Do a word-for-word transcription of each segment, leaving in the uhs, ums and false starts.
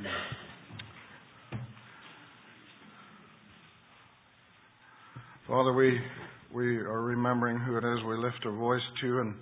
Father, we we are remembering who it is we lift our voice to and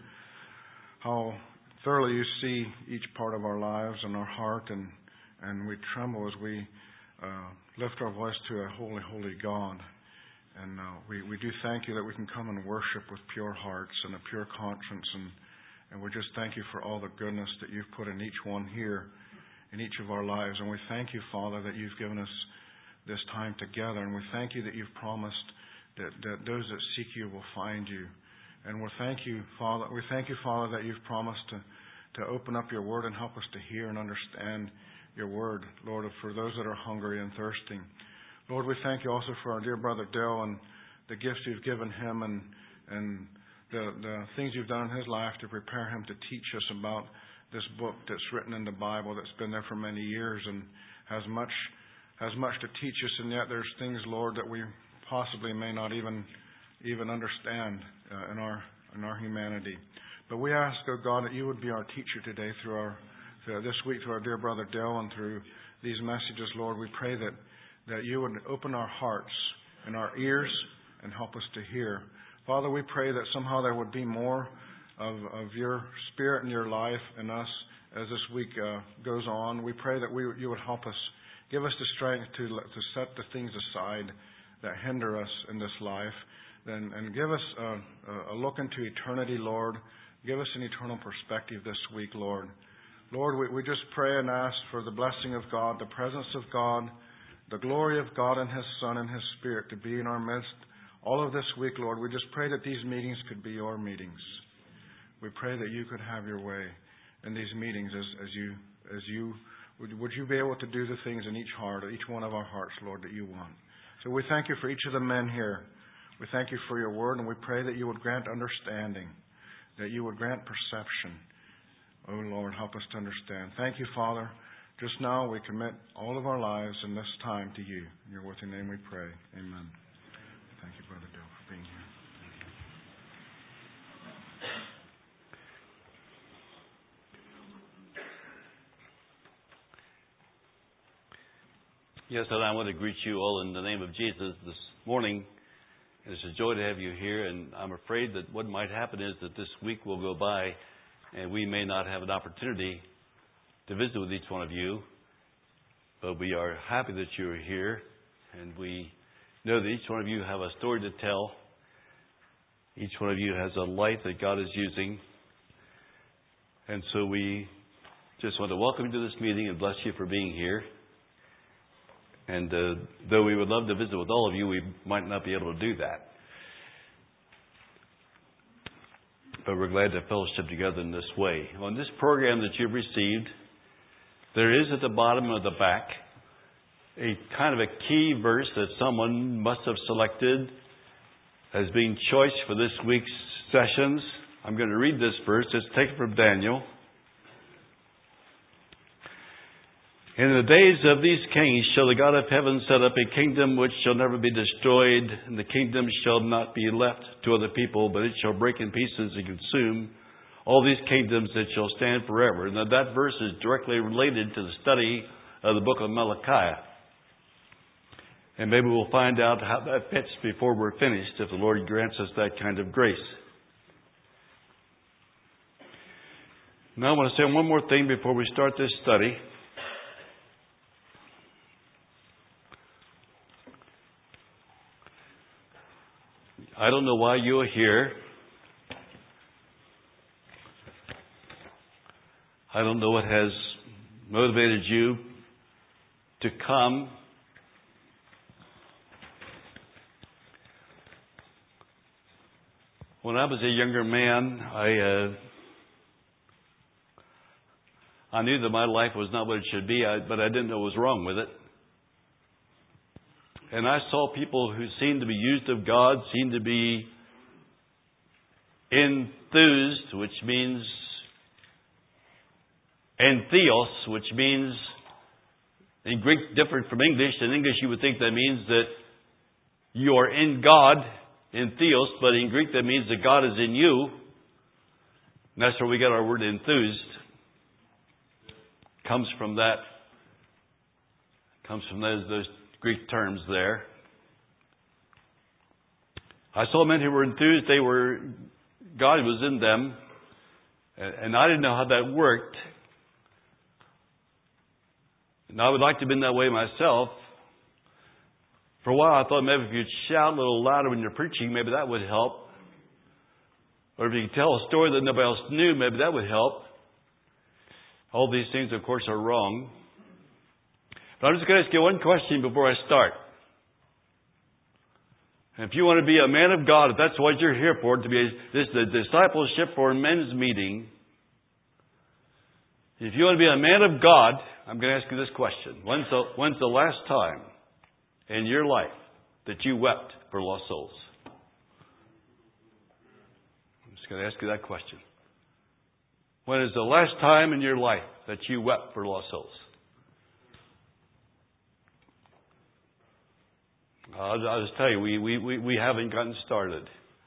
how thoroughly you see each part of our lives and our heart, and, and we tremble as we uh, lift our voice to a holy, holy God. And uh, we, we do thank you that we can come and worship with pure hearts and a pure conscience, and, and we just thank you for all the goodness that you've put in each one here, in each of our lives. And we thank you, Father, that you've given us this time together, and we thank you that you've promised that, that those that seek you will find you. And we thank you, Father. We thank you, Father, that you've promised to, to open up your word and help us to hear and understand your word, Lord, for those that are hungry and thirsting. Lord, we thank you also for our dear brother Dale and the gifts you've given him and and the, the things you've done in his life to prepare him to teach us about this book that's written in the Bible that's been there for many years and has much has much to teach us. And yet there's things, Lord, that we possibly may not even even understand uh, in our in our humanity. But we ask, oh God, that you would be our teacher today through our through this week through our dear brother Dale and through these messages, Lord. We pray that that you would open our hearts and our ears and help us to hear. Father, we pray that somehow there would be more of, of your spirit and your life in us as this week uh, goes on. We pray that we you would help us, give us the strength to to set the things aside that hinder us in this life, and, and give us a, a look into eternity, Lord. Give us an eternal perspective this week, Lord. Lord, we, we just pray and ask for the blessing of God, the presence of God, the glory of God and His Son and His Spirit to be in our midst all of this week, Lord. We just pray that these meetings could be your meetings. We pray that you could have your way in these meetings as, as you, as you would, would you be able to do the things in each heart, each one of our hearts, Lord, that you want. So we thank you for each of the men here. We thank you for your word, and we pray that you would grant understanding, that you would grant perception. Oh, Lord, help us to understand. Thank you, Father. Just now we commit all of our lives in this time to you. In your worthy name we pray. Amen. Thank you, Brother Dale, for being here. Yes, and I want to greet you all in the name of Jesus this morning. It's a joy to have you here, and I'm afraid that what might happen is that this week will go by and we may not have an opportunity to visit with each one of you, but we are happy that you're here, and we know that each one of you have a story to tell. Each one of you has a light that God is using, and so we just want to welcome you to this meeting and bless you for being here. And uh, though we would love to visit with all of you, we might not be able to do that. But we're glad to fellowship together in this way. On this program that you've received, there is at the bottom of the back a kind of a key verse that someone must have selected as being choice for this week's sessions. I'm going to read this verse. It's taken from Daniel. In the days of these kings shall the God of heaven set up a kingdom which shall never be destroyed, and the kingdom shall not be left to other people, but it shall break in pieces and consume all these kingdoms that shall stand forever. Now that verse is directly related to the study of the book of Malachi. And maybe we'll find out how that fits before we're finished, if the Lord grants us that kind of grace. Now I want to say one more thing before we start this study. I don't know why you're here. I don't know what has motivated you to come. When I was a younger man, I uh, I knew that my life was not what it should be, I, but I didn't know what was wrong with it. And I saw people who seemed to be used of God, seemed to be enthused, which means entheos, which means in Greek different from English. In English you would think that means that you are in God, entheos, but in Greek that means that God is in you. And that's where we get our word enthused. It comes from that Comes from those, those Greek terms there. I saw men who were enthused. They were, God was in them. And I didn't know how that worked. And I would like to have been that way myself. For a while I thought maybe if you'd shout a little louder when you're preaching, maybe that would help. Or if you could tell a story that nobody else knew, maybe that would help. All these things, of course, are wrong. But I'm just going to ask you one question before I start. And if you want to be a man of God, if that's what you're here for, to be a, this the discipleship for men's meeting, if you want to be a man of God, I'm going to ask you this question. When's the, when's the last time in your life that you wept for lost souls? I'm just going to ask you that question. When is the last time in your life that you wept for lost souls? I'll, I'll just tell you, we, we, we, we haven't gotten started.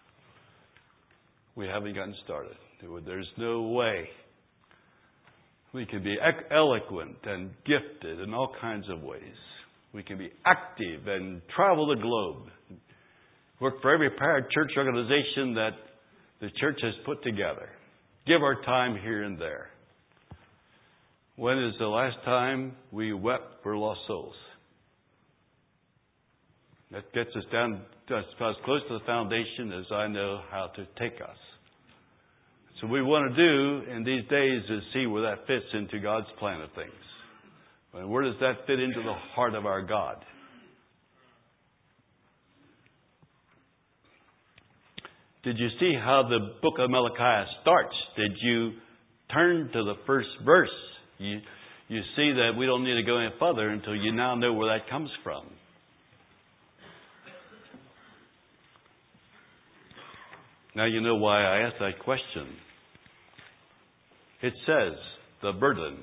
We haven't gotten started. There's no way we can be eloquent and gifted in all kinds of ways. We can be active and travel the globe. Work for every church organization that the church has put together. Give our time here and there. When is the last time we wept for lost souls? That gets us down as close to the foundation as I know how to take us. So what we want to do in these days is see where that fits into God's plan of things. And where does that fit into the heart of our God? Did you see how the book of Malachi starts? Did you turn to the first verse? You, you see that we don't need to go any further until you now know where that comes from. Now you know why I asked that question. It says, the burden.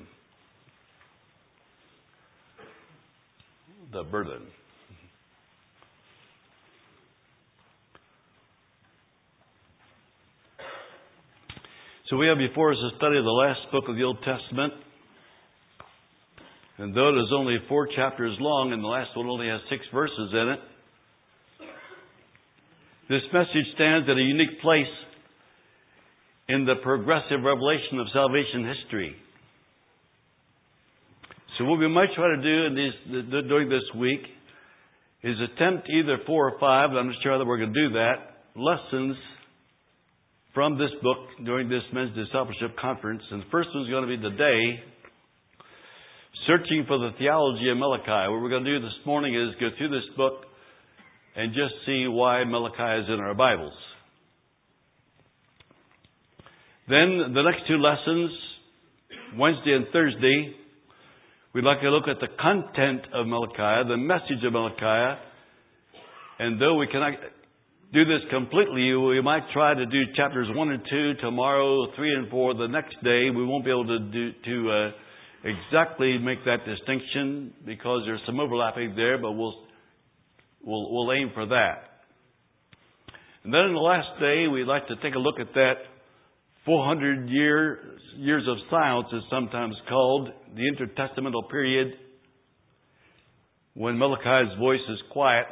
The burden. So we have before us a study of the last book of the Old Testament. And though it is only four chapters long and the last one only has six verses in it, this message stands at a unique place in the progressive revelation of salvation history. So what we might try to do in these, during this week is attempt either four or five, I'm not sure that we're going to do that, lessons from this book during this men's discipleship conference. And the first one's going to be today, Searching for the Theology of Malachi. What we're going to do this morning is go through this book and just see why Malachi is in our Bibles. Then the next two lessons, Wednesday and Thursday, we'd like to look at the content of Malachi, the message of Malachi. And though we cannot do this completely, we might try to do chapters one and two tomorrow, three and four the next day. We won't be able to do to uh, exactly make that distinction because there's some overlapping there, but we'll We'll, we'll aim for that. And then in the last day, we'd like to take a look at that four hundred year, years of silence is sometimes called, the intertestamental period, when Malachi's voice is quiet,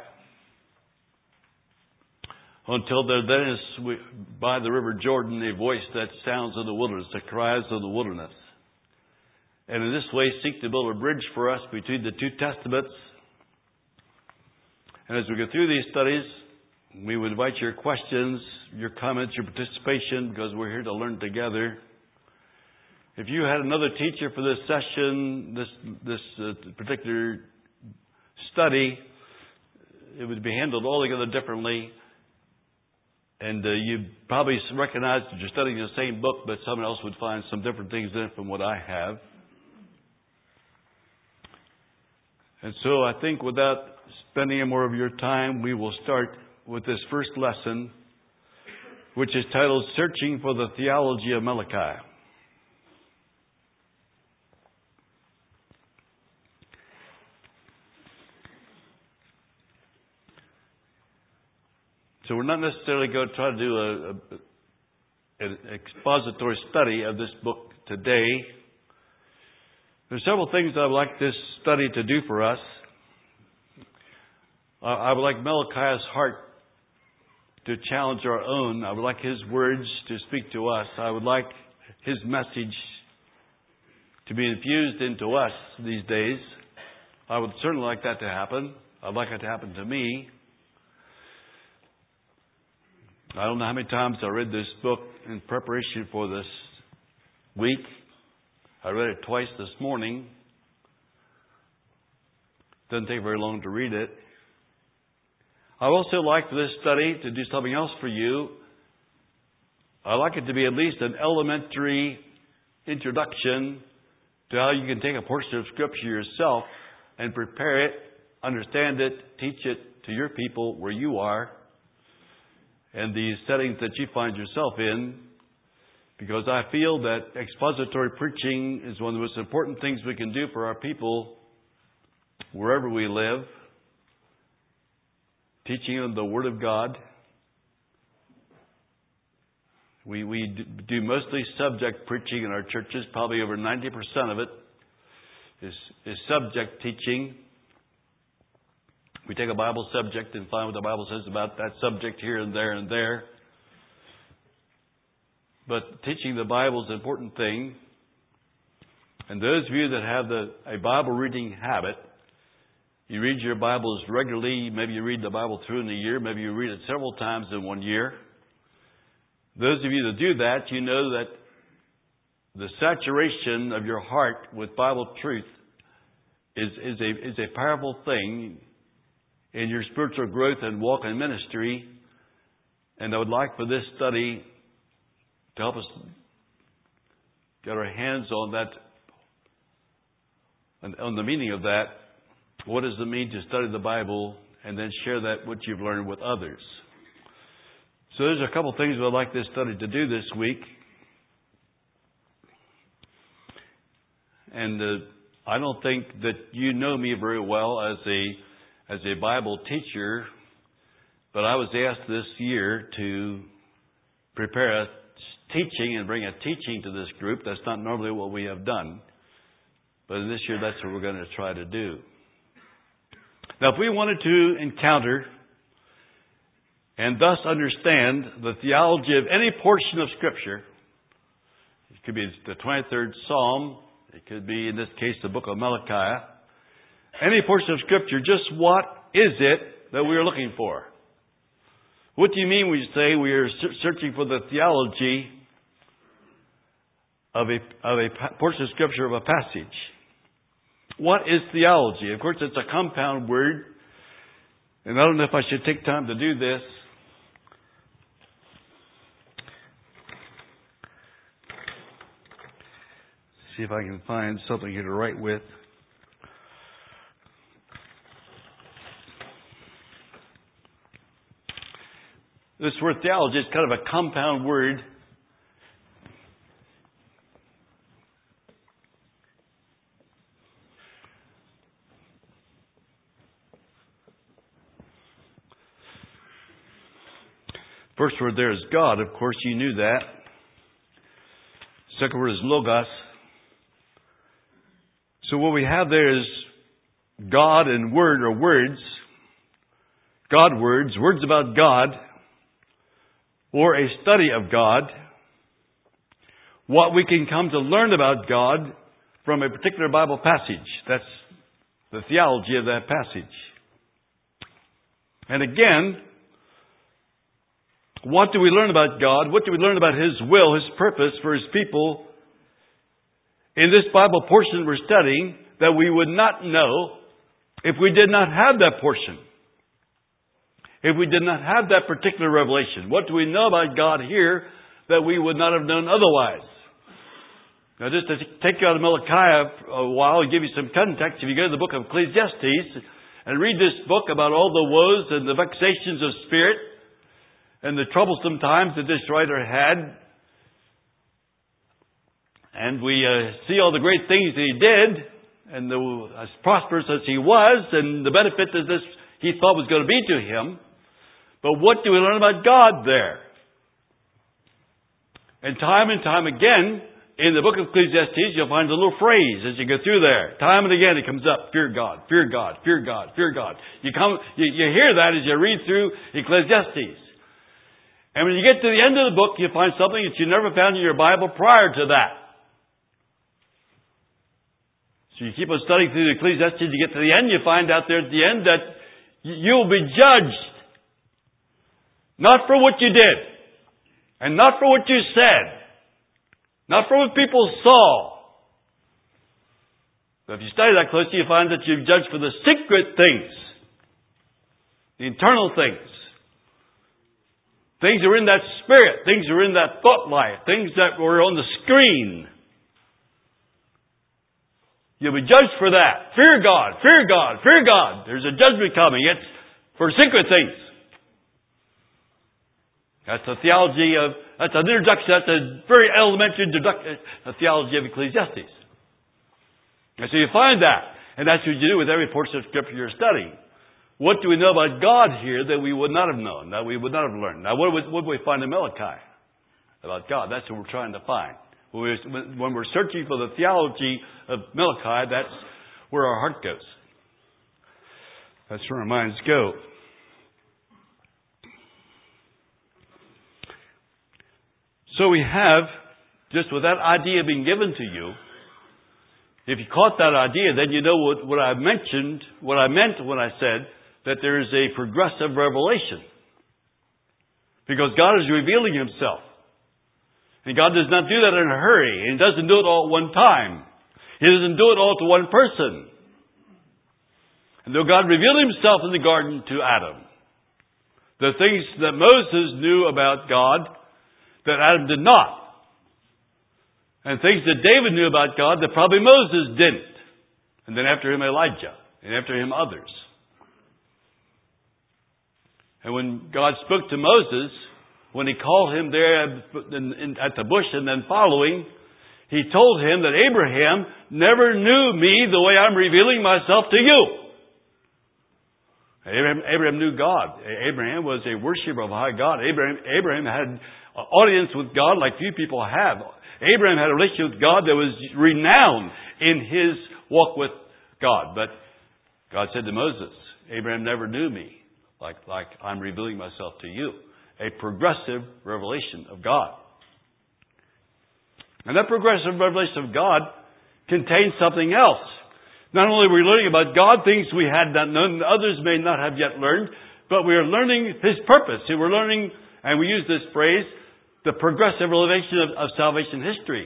until there then is, by the river Jordan, a voice that sounds in the wilderness, that cries in the wilderness. And in this way, seek to build a bridge for us between the two testaments. And as we go through these studies, we would invite your questions, your comments, your participation, because we're here to learn together. If you had another teacher for this session, this this uh, particular study, it would be handled altogether differently. And uh, you'd probably recognize that you're studying the same book, but someone else would find some different things in it from what I have. And so I think without spending any more of your time, we will start with this first lesson, which is titled Searching for the Theology of Malachi. So we're not necessarily going to try to do a, a, an expository study of this book today. There's several things I'd like this study to do for us. I would like Malachi's heart to challenge our own. I would like his words to speak to us. I would like his message to be infused into us these days. I would certainly like that to happen. I'd like it to happen to me. I don't know how many times I read this book in preparation for this week. I read it twice this morning. Doesn't take very long to read it. I also like for this study to do something else for you. I like it to be at least an elementary introduction to how you can take a portion of Scripture yourself and prepare it, understand it, teach it to your people where you are and the settings that you find yourself in, because I feel that expository preaching is one of the most important things we can do for our people wherever we live. Teaching them the Word of God. We we do mostly subject preaching in our churches. Probably over ninety percent of it is, is subject teaching. We take a Bible subject and find what the Bible says about that subject here and there and there. But teaching the Bible is an important thing. And those of you that have the, a Bible reading habit, you read your Bibles regularly. Maybe you read the Bible through in a year. Maybe you read it several times in one year. Those of you that do that, you know that the saturation of your heart with Bible truth is, is, a, is a powerful thing in your spiritual growth and walk in ministry. And I would like for this study to help us get our hands on that, on the meaning of that. What does it mean to study the Bible and then share that what you've learned with others? So there's a couple of things I'd like this study to do this week. And uh, I don't think that you know me very well as a as a Bible teacher, but I was asked this year to prepare a teaching and bring a teaching to this group. That's not normally what we have done. But this year, that's what we're going to try to do. Now, if we wanted to encounter and thus understand the theology of any portion of Scripture, it could be the twenty-third Psalm, it could be, in this case, the book of Malachi, any portion of Scripture, just what is it that we are looking for? What do you mean when you say we are searching for the theology of a, of a portion of Scripture, of a passage? What is theology? Of course, it's a compound word. And I don't know if I should take time to do this. See if I can find something here to write with. This word theology is kind of a compound word. First word there is God. Of course, you knew that. Second word is logos. So what we have there is God and word or words. God words, words about God, or a study of God. What we can come to learn about God from a particular Bible passage. That's the theology of that passage. And again, what do we learn about God? What do we learn about His will, His purpose for His people in this Bible portion we're studying that we would not know if we did not have that portion? If we did not have that particular revelation? What do we know about God here that we would not have known otherwise? Now, just to take you out of Malachi a while and give you some context, if you go to the book of Ecclesiastes and read this book about all the woes and the vexations of spirit and the troublesome times that this writer had, and we uh, see all the great things that he did, and the, as prosperous as he was, and the benefit that this he thought was going to be to him. But what do we learn about God there? And time and time again, in the book of Ecclesiastes, you'll find a little phrase as you go through there. Time and again it comes up, fear God, fear God, fear God, fear God. You come, you, you hear that as you read through Ecclesiastes. And when you get to the end of the book, you find something that you never found in your Bible prior to that. So you keep on studying through the Ecclesiastes, you get to the end, you find out there at the end that you'll be judged. Not for what you did. And not for what you said. Not for what people saw. But if you study that closely, you find that you're judged for the secret things. The internal things. Things that are in that spirit. Things that are in that thought life. Things that were on the screen. You'll be judged for that. Fear God, fear God, fear God. There's a judgment coming. It's for secret things. That's a theology of, that's an introduction, that's a very elementary introduction, a theology of Ecclesiastes. And so you find that. And that's what you do with every portion of Scripture you're studying. What do we know about God here that we would not have known, that we would not have learned? Now, what would, what would we find in Malachi about God? That's what we're trying to find. When we're searching for the theology of Malachi, that's where our heart goes. That's where our minds go. So we have, just with that idea being given to you, if you caught that idea, then you know what, what I mentioned, what I meant when I said that there is a progressive revelation. Because God is revealing Himself. And God does not do that in a hurry. And He doesn't do it all at one time. He doesn't do it all to one person. And though God revealed Himself in the garden to Adam, the things that Moses knew about God, that Adam did not. And things that David knew about God that probably Moses didn't. And then after him Elijah. And after him others. And when God spoke to Moses, when He called him there at the bush and then following, He told him that Abraham never knew me the way I'm revealing myself to you. Abraham, Abraham knew God. Abraham was a worshiper of high God. Abraham, Abraham had an audience with God like few people have. Abraham had a relationship with God that was renowned in his walk with God. But God said to Moses, Abraham never knew me like, like I'm revealing myself to you. A progressive revelation of God. And that progressive revelation of God contains something else. Not only are we learning about God, things we had not known, others may not have yet learned, but we are learning His purpose. And we're learning, and we use this phrase, the progressive revelation of, of salvation history.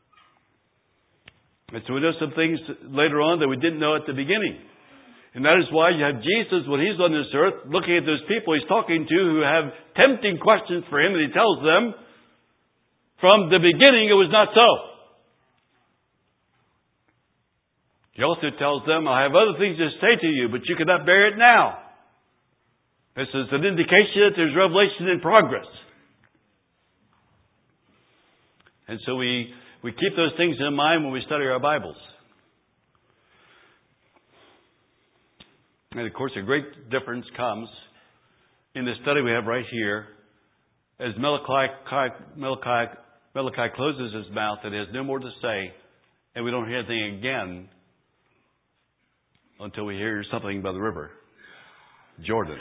And so we know some things later on that we didn't know at the beginning. And that is why you have Jesus, when He's on this earth, looking at those people He's talking to who have tempting questions for Him, and He tells them, from the beginning it was not so. He also tells them, I have other things to say to you, but you cannot bear it now. This is an indication that there's revelation in progress. And so we, we keep those things in mind when we study our Bibles. And of course, a great difference comes in the study we have right here as Malachi, Malachi, Malachi closes his mouth and has no more to say, and we don't hear anything again until we hear something by the river Jordan.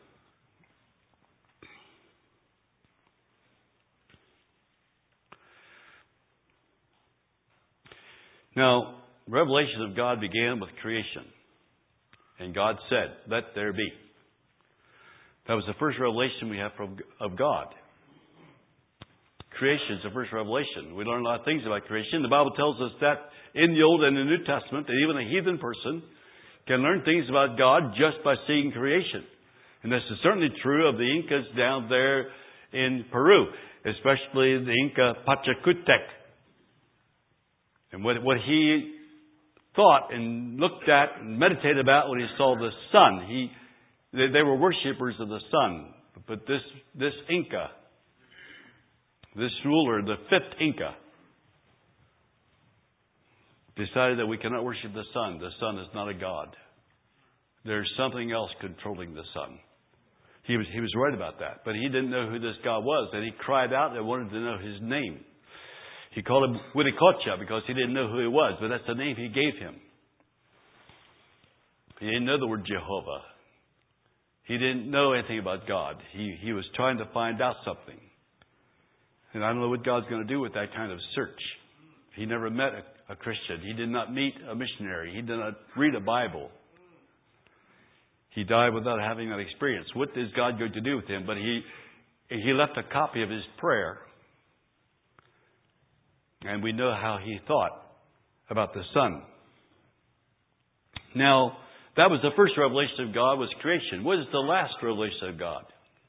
Now, revelation of God began with creation. And God said, let there be. That was the first revelation we have from, of God. Creation is the first revelation. We learn a lot of things about creation. The Bible tells us that in the Old and the New Testament, that even a heathen person can learn things about God just by seeing creation. And this is certainly true of the Incas down there in Peru, especially the Inca Pachacutec. And what, what he thought and looked at and meditated about when he saw the sun, he they, they were worshippers of the sun. But this this Inca, this ruler, the fifth Inca, decided that we cannot worship the sun. The sun is not a god. There's something else controlling the sun. He was he was right about that, but he didn't know who this God was, and he cried out and wanted to know His name. He called him Witikocha because he didn't know who he was, but that's the name he gave him. He didn't know the word Jehovah. He didn't know anything about God. He, he was trying to find out something. And I don't know what God's going to do with that kind of search. He never met a, a Christian. He did not meet a missionary. He did not read a Bible. He died without having that experience. What is God going to do with him? But he, he left a copy of his prayer. And we know how he thought about the Son. Now, that was the first revelation of God, was creation. What is the last revelation of God?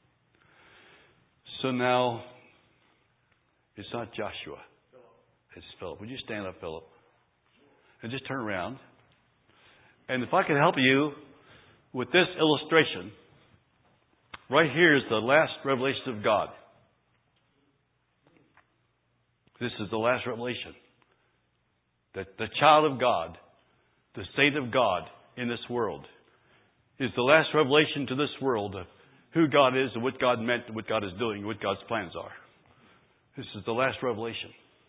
So now, it's not Joshua. It's Philip. Would you stand up, Philip? And just turn around. And if I could help you with this illustration, right here is the last revelation of God. This is the last revelation. That the child of God, the saint of God in this world, is the last revelation to this world of who God is and what God meant and what God is doing and what God's plans are. This is the last revelation.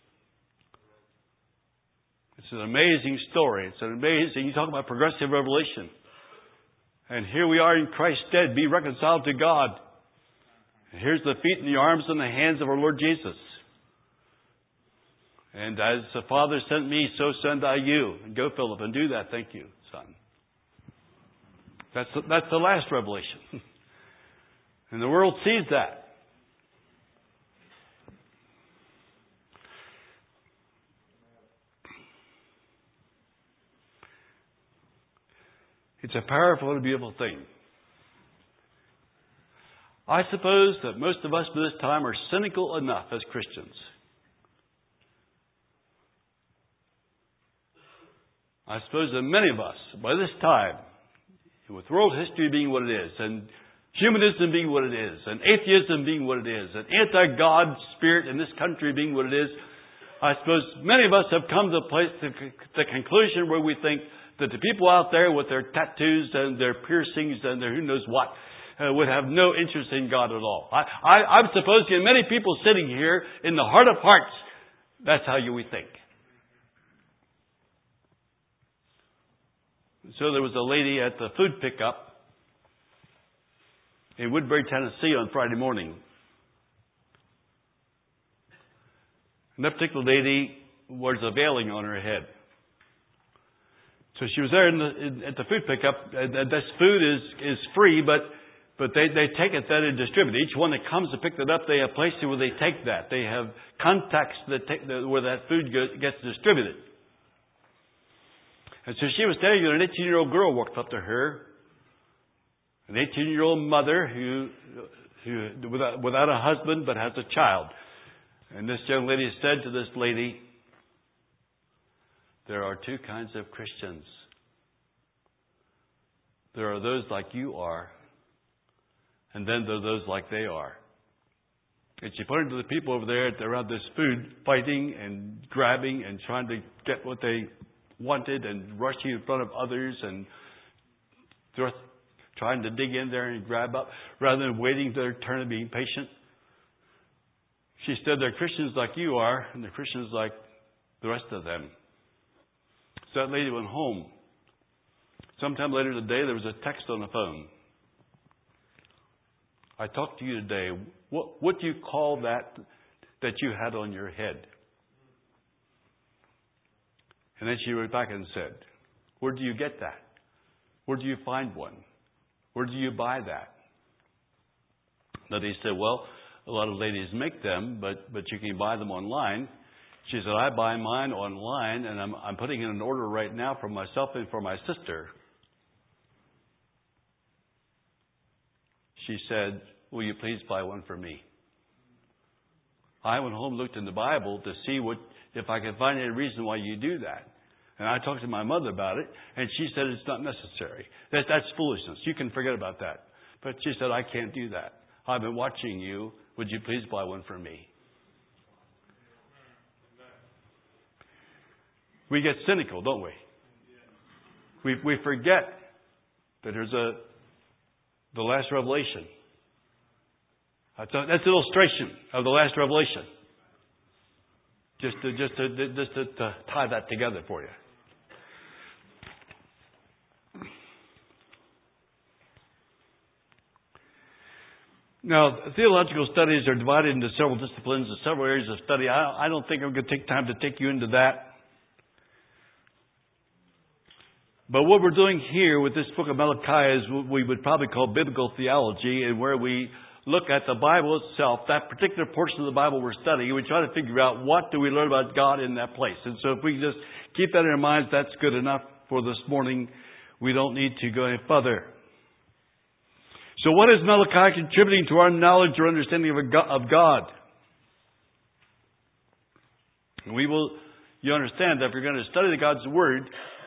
It's an amazing story. It's an amazing, you talk about progressive revelation. And here we are in Christ's stead, be reconciled to God. And here's the feet and the arms and the hands of our Lord Jesus. And as the Father sent me, so send I you. And go, Philip, and do that. Thank you, son. That's the, that's the last revelation. And the world sees that. It's a powerful and beautiful thing. I suppose that most of us by this time are cynical enough as Christians. I suppose that many of us, by this time, with world history being what it is, and humanism being what it is, and atheism being what it is, and anti-God spirit in this country being what it is, I suppose many of us have come to the place, to the conclusion where we think that the people out there with their tattoos and their piercings and their who knows what uh, would have no interest in God at all. I, I, I'm supposing many people sitting here, in the heart of hearts, that's how you we think. So there was a lady at the food pickup in Woodbury, Tennessee on Friday morning. And that particular lady wears a veiling on her head. So she was there in the, in, at the food pickup. And this food is, is free, but but they, they take it then and distribute it. Each one that comes to pick it up, they have places where they take that. They have contacts that take the, where that food gets distributed. And so she was standing there, and an eighteen-year-old girl walked up to her. An eighteen-year-old mother who, who without, without a husband but has a child. And this young lady said to this lady, there are two kinds of Christians. There are those like you are, and then there are those like they are. And she pointed to the people over there around this food, fighting and grabbing and trying to get what they wanted and rushing in front of others and trying to dig in there and grab up rather than waiting their turn and being patient. She said, they're Christians like you are, and they're Christians like the rest of them. So that lady went home. Sometime later today, there was a text on the phone. I talked to you today. What, what do you call that that you had on your head? And then she went back and said, where do you get that? Where do you find one? Where do you buy that? The lady said, well, a lot of ladies make them, but, but you can buy them online. She said, I buy mine online, and I'm, I'm putting in an order right now for myself and for my sister. She said, will you please buy one for me? I went home and looked in the Bible to see what if I could find any reason why you do that. And I talked to my mother about it, and she said it's not necessary. That, that's foolishness. You can forget about that. But she said, I can't do that. I've been watching you. Would you please buy one for me? We get cynical, don't we? We we forget that there's a the last revelation. That's, a, that's an illustration of the last revelation. Just to, just to, just to, to tie that together for you. Now, theological studies are divided into several disciplines and several areas of study. I, I don't think I'm going to take time to take you into that. But what we're doing here with this book of Malachi is what we would probably call biblical theology, and where we look at the Bible itself, that particular portion of the Bible we're studying, and we try to figure out what do we learn about God in that place. And so if we just keep that in our minds, that's good enough for this morning. We don't need to go any further. So what is Malachi contributing to our knowledge or understanding of God? We will, you understand that if you're going to study God's Word,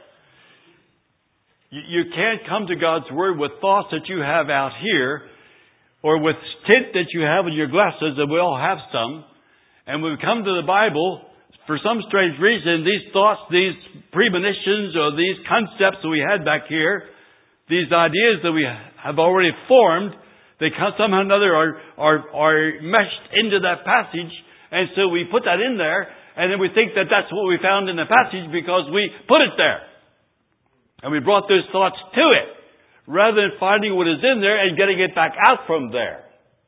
you can't come to God's Word with thoughts that you have out here, or with tint that you have in your glasses, and we all have some. And when we come to the Bible, for some strange reason, these thoughts, these premonitions, or these concepts that we had back here, these ideas that we have already formed, they somehow or another are, are, are meshed into that passage. And so we put that in there, and then we think that that's what we found in the passage because we put it there. And we brought those thoughts to it, rather than finding what is in there and getting it back out from there.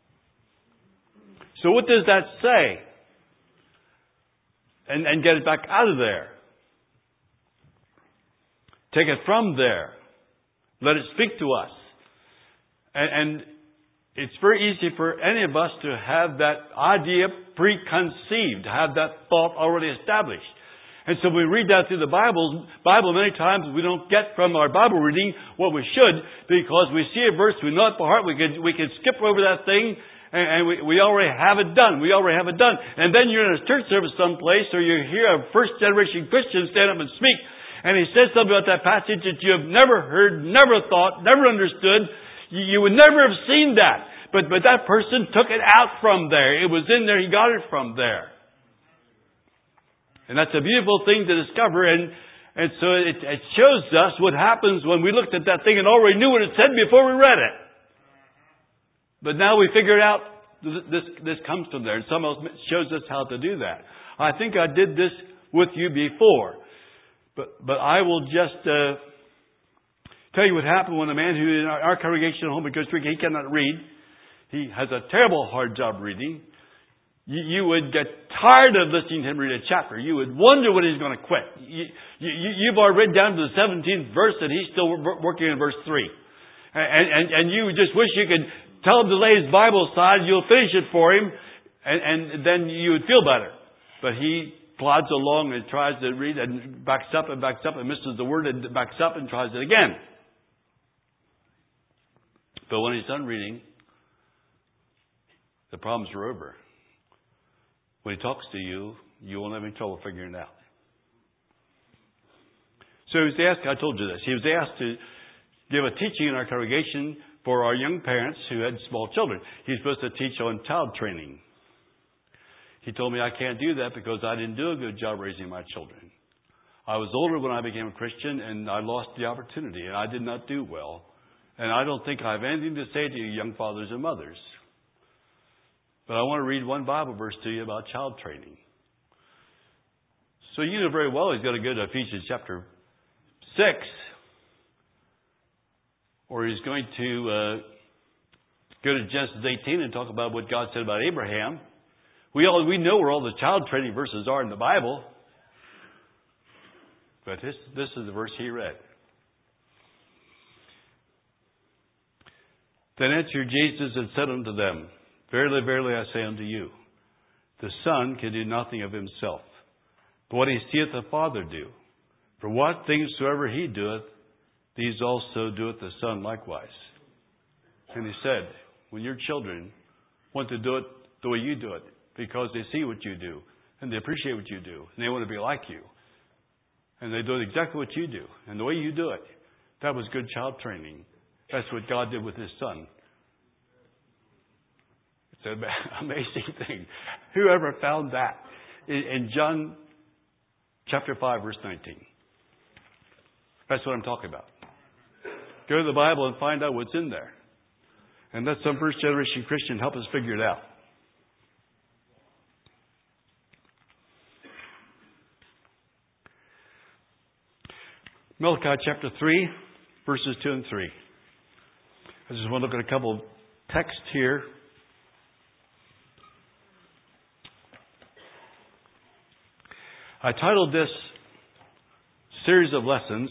So what does that say? And, and get it back out of there. Take it from there. Let it speak to us. And, and it's very easy for any of us to have that idea preconceived, to have that thought already established. And so when we read that through the Bible, Bible many times we don't get from our Bible reading what we should, because we see a verse, we know it by heart, we could, we could skip over that thing, and, and we, we already have it done. We already have it done. And then you're in a church service someplace, or you hear a first generation Christian stand up and speak, and he says something about that passage that you have never heard, never thought, never understood. You, you would never have seen that. But, but that person took it out from there. It was in there. He got it from there. And that's a beautiful thing to discover. And, and so it, it shows us what happens when we looked at that thing and already knew what it said before we read it. But now we figured out this, this comes from there. And someone else shows us how to do that. I think I did this with you before. But, but I will just uh, tell you what happened when a man who in our, our congregation at home in Costa Rica, he cannot read. He has a terrible hard job reading. You, you would get tired of listening to him read a chapter. You would wonder when he's going to quit. You, you, you've already read down to the seventeenth verse and he's still working in verse three. And, and, and you just wish you could tell him to lay his Bible aside. You'll finish it for him and, and then you would feel better. But he plods along and tries to read and backs up and backs up and misses the word and backs up and tries it again. But when he's done reading, the problems are over. When he talks to you, you won't have any trouble figuring it out. So he was asked, I told you this, he was asked to give a teaching in our congregation for our young parents who had small children. He's supposed to teach on child training. He told me I can't do that because I didn't do a good job raising my children. I was older when I became a Christian and I lost the opportunity and I did not do well. And I don't think I have anything to say to you young fathers and mothers. But I want to read one Bible verse to you about child training. So you know very well he's going to go to Ephesians chapter six. Or he's going to uh, go to Genesis eighteen and talk about what God said about Abraham. We all we know where all the child training verses are in the Bible. But this, this is the verse he read. Then answered Jesus and said unto them, Verily, verily, I say unto you, the Son can do nothing of himself, but what he seeth the Father do. For what things soever he doeth, these also doeth the Son likewise. And he said, when your children want to do it the way you do it, because they see what you do, and they appreciate what you do, and they want to be like you, and they do exactly what you do, and the way you do it, that was good child training. That's what God did with his Son. It's an amazing thing. Whoever found that? In John chapter five, verse nineteen. That's what I'm talking about. Go to the Bible and find out what's in there. And let some first generation Christian help us figure it out. Malachi chapter three, verses two and three. I just want to look at a couple of texts here. I titled this series of lessons,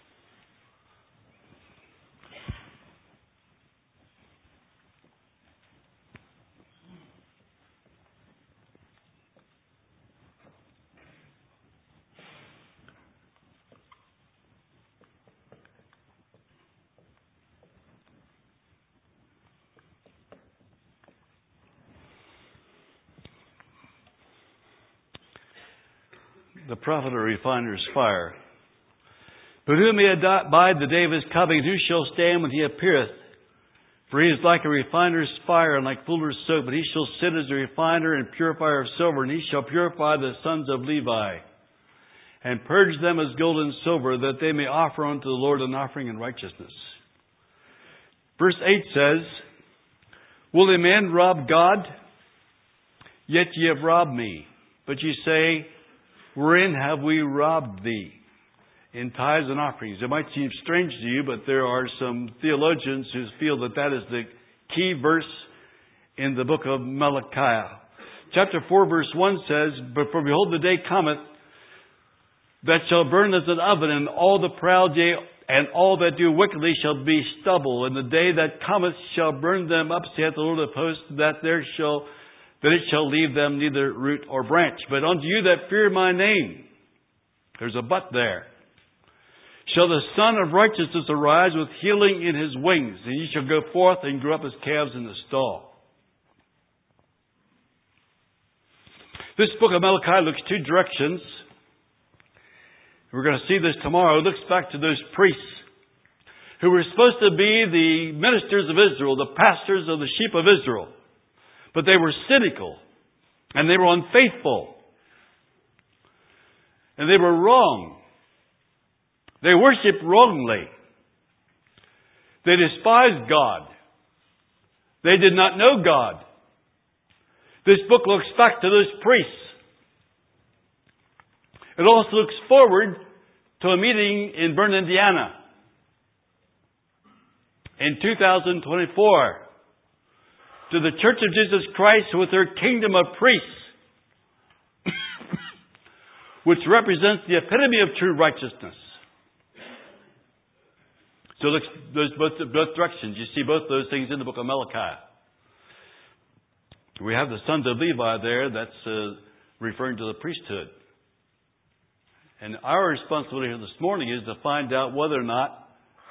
The Prophet of the Refiner's Fire. But who may abide the day of his coming? Who shall stand when he appeareth? For he is like a refiner's fire and like fuller's soap. But he shall sit as a refiner and purifier of silver. And he shall purify the sons of Levi, and purge them as gold and silver, that they may offer unto the Lord an offering in righteousness. Verse eight says, Will a man rob God? Yet ye have robbed me. But ye say, Wherein have we robbed thee? In tithes and offerings. It might seem strange to you, but there are some theologians who feel that that is the key verse in the book of Malachi. Chapter four, verse one says, But for behold, the day cometh that shall burn as an oven, and all the proud, yea, and all that do wickedly shall be stubble. And the day that cometh shall burn them up, saith the Lord of hosts, that there shall that it shall leave them neither root or branch. But unto you that fear my name, there's a but there, shall the Son of Righteousness arise with healing in his wings, and ye shall go forth and grow up as calves in the stall. This book of Malachi looks two directions. We're going to see this tomorrow. It looks back to those priests who were supposed to be the ministers of Israel, the pastors of the sheep of Israel. But they were cynical, and they were unfaithful, and they were wrong. They worshiped wrongly. They despised God. They did not know God. This book looks back to those priests. It also looks forward to a meeting in Bern, Indiana in two thousand twenty-four. To the Church of Jesus Christ with their kingdom of priests, which represents the epitome of true righteousness. So look, there's both, both directions. You see both those things in the book of Malachi. We have the sons of Levi there. That's uh, referring to the priesthood. And our responsibility here this morning is to find out whether or not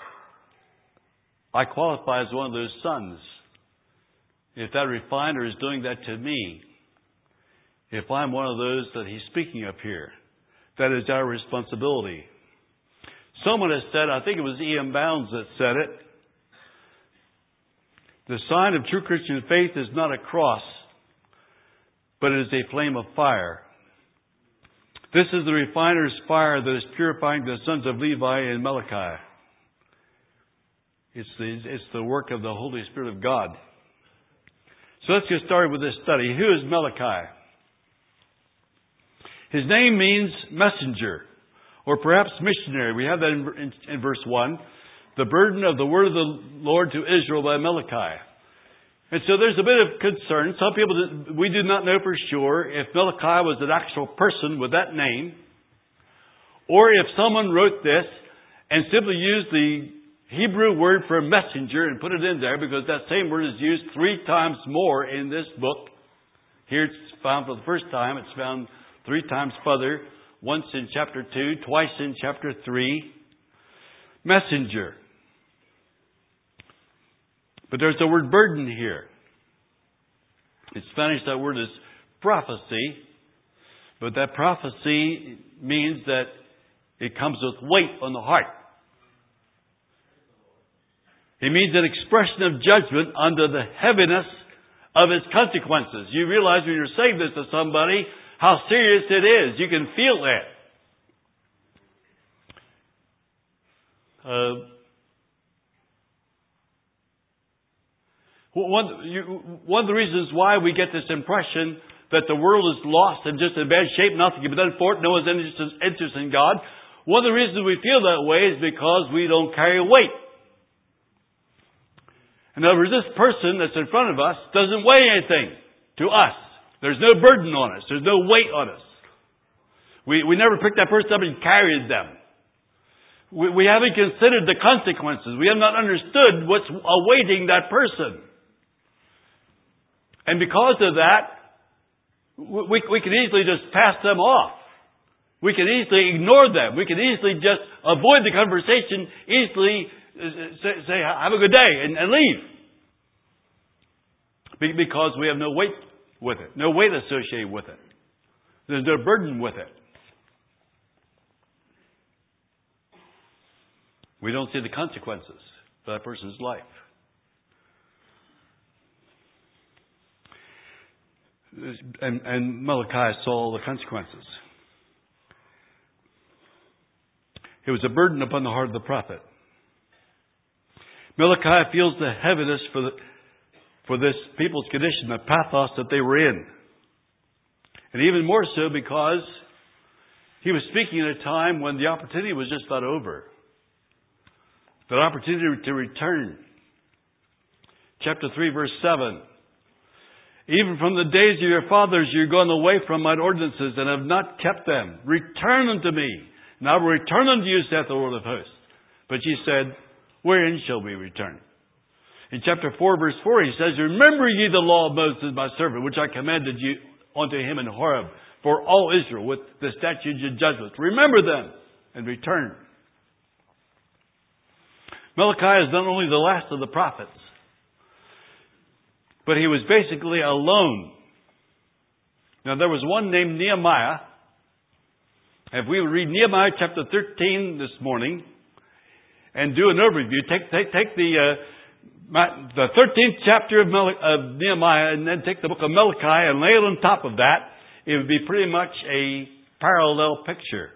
I qualify as one of those sons. If that refiner is doing that to me, if I'm one of those that he's speaking of here, that is our responsibility. Someone has said, I think it was E M Bounds that said it, the sign of true Christian faith is not a cross, but it is a flame of fire. This is the refiner's fire that is purifying the sons of Levi in Malachi. It's the, it's the work of the Holy Spirit of God. So let's get started with this study. Who is Malachi? His name means messenger, or perhaps missionary. We have that in, in, in verse one. The burden of the word of the Lord to Israel by Malachi. And so there's a bit of concern. Some people, we do not know for sure if Malachi was an actual person with that name, or if someone wrote this and simply used the Hebrew word for messenger and put it in there, because that same word is used three times more in this book. Here it's found for the first time. It's found three times further. Once in chapter two, twice in chapter three. Messenger. But there's the word burden here. In Spanish that word is prophecy. But that prophecy means that it comes with weight on the heart. It means an expression of judgment under the heaviness of its consequences. You realize when you're saying this to somebody how serious it is. You can feel that. Uh, one, you, one of the reasons why we get this impression that the world is lost and just in bad shape, nothing can be done for it, no one's interested in God. One of the reasons we feel that way is because we don't carry weight. In other words, this person that's in front of us doesn't weigh anything to us. There's no burden on us. There's no weight on us. We, we never picked that person up and carried them. We, we haven't considered the consequences. We have not understood what's awaiting that person. And because of that, we, we can easily just pass them off. We can easily ignore them. We can easily just avoid the conversation, easily say, say have a good day, and, and leave. Because we have no weight with it. No weight associated with it. There's no burden with it. We don't see the consequences of that person's life. And, and Malachi saw the consequences. It was a burden upon the heart of the prophet. Malachi feels the heaviness for the, for this people's condition, the pathos that they were in. And even more so because he was speaking at a time when the opportunity was just about over. The opportunity to return. Chapter three, verse seven. Even from the days of your fathers you're gone away from mine ordinances and have not kept them. Return unto me. And I will return unto you, saith the Lord of hosts. But ye said, wherein shall we return? In chapter four, verse four, he says, remember ye the law of Moses, my servant, which I commanded you unto him in Horeb, for all Israel, with the statutes and judgments. Remember them, and return. Malachi is not only the last of the prophets, but he was basically alone. Now, there was one named Nehemiah. If we would read Nehemiah chapter thirteen this morning and do an overview, take take, take the uh, the thirteenth chapter of, Mal- of Nehemiah and then take the book of Malachi and lay it on top of that, it would be pretty much a parallel picture.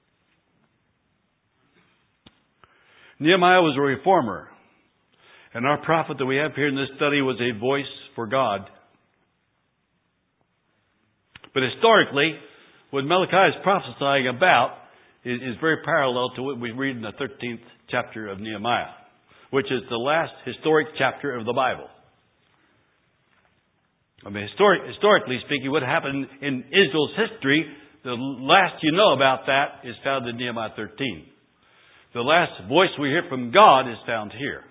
Nehemiah was a reformer. And our prophet that we have here in this study was a voice for God. But historically, what Malachi is prophesying about is, is very parallel to what we read in the thirteenth chapter of Nehemiah, which is the last historic chapter of the Bible. I mean, historic, historically speaking, what happened in Israel's history, the last you know about that is found in Nehemiah thirteen. The last voice we hear from God is found here.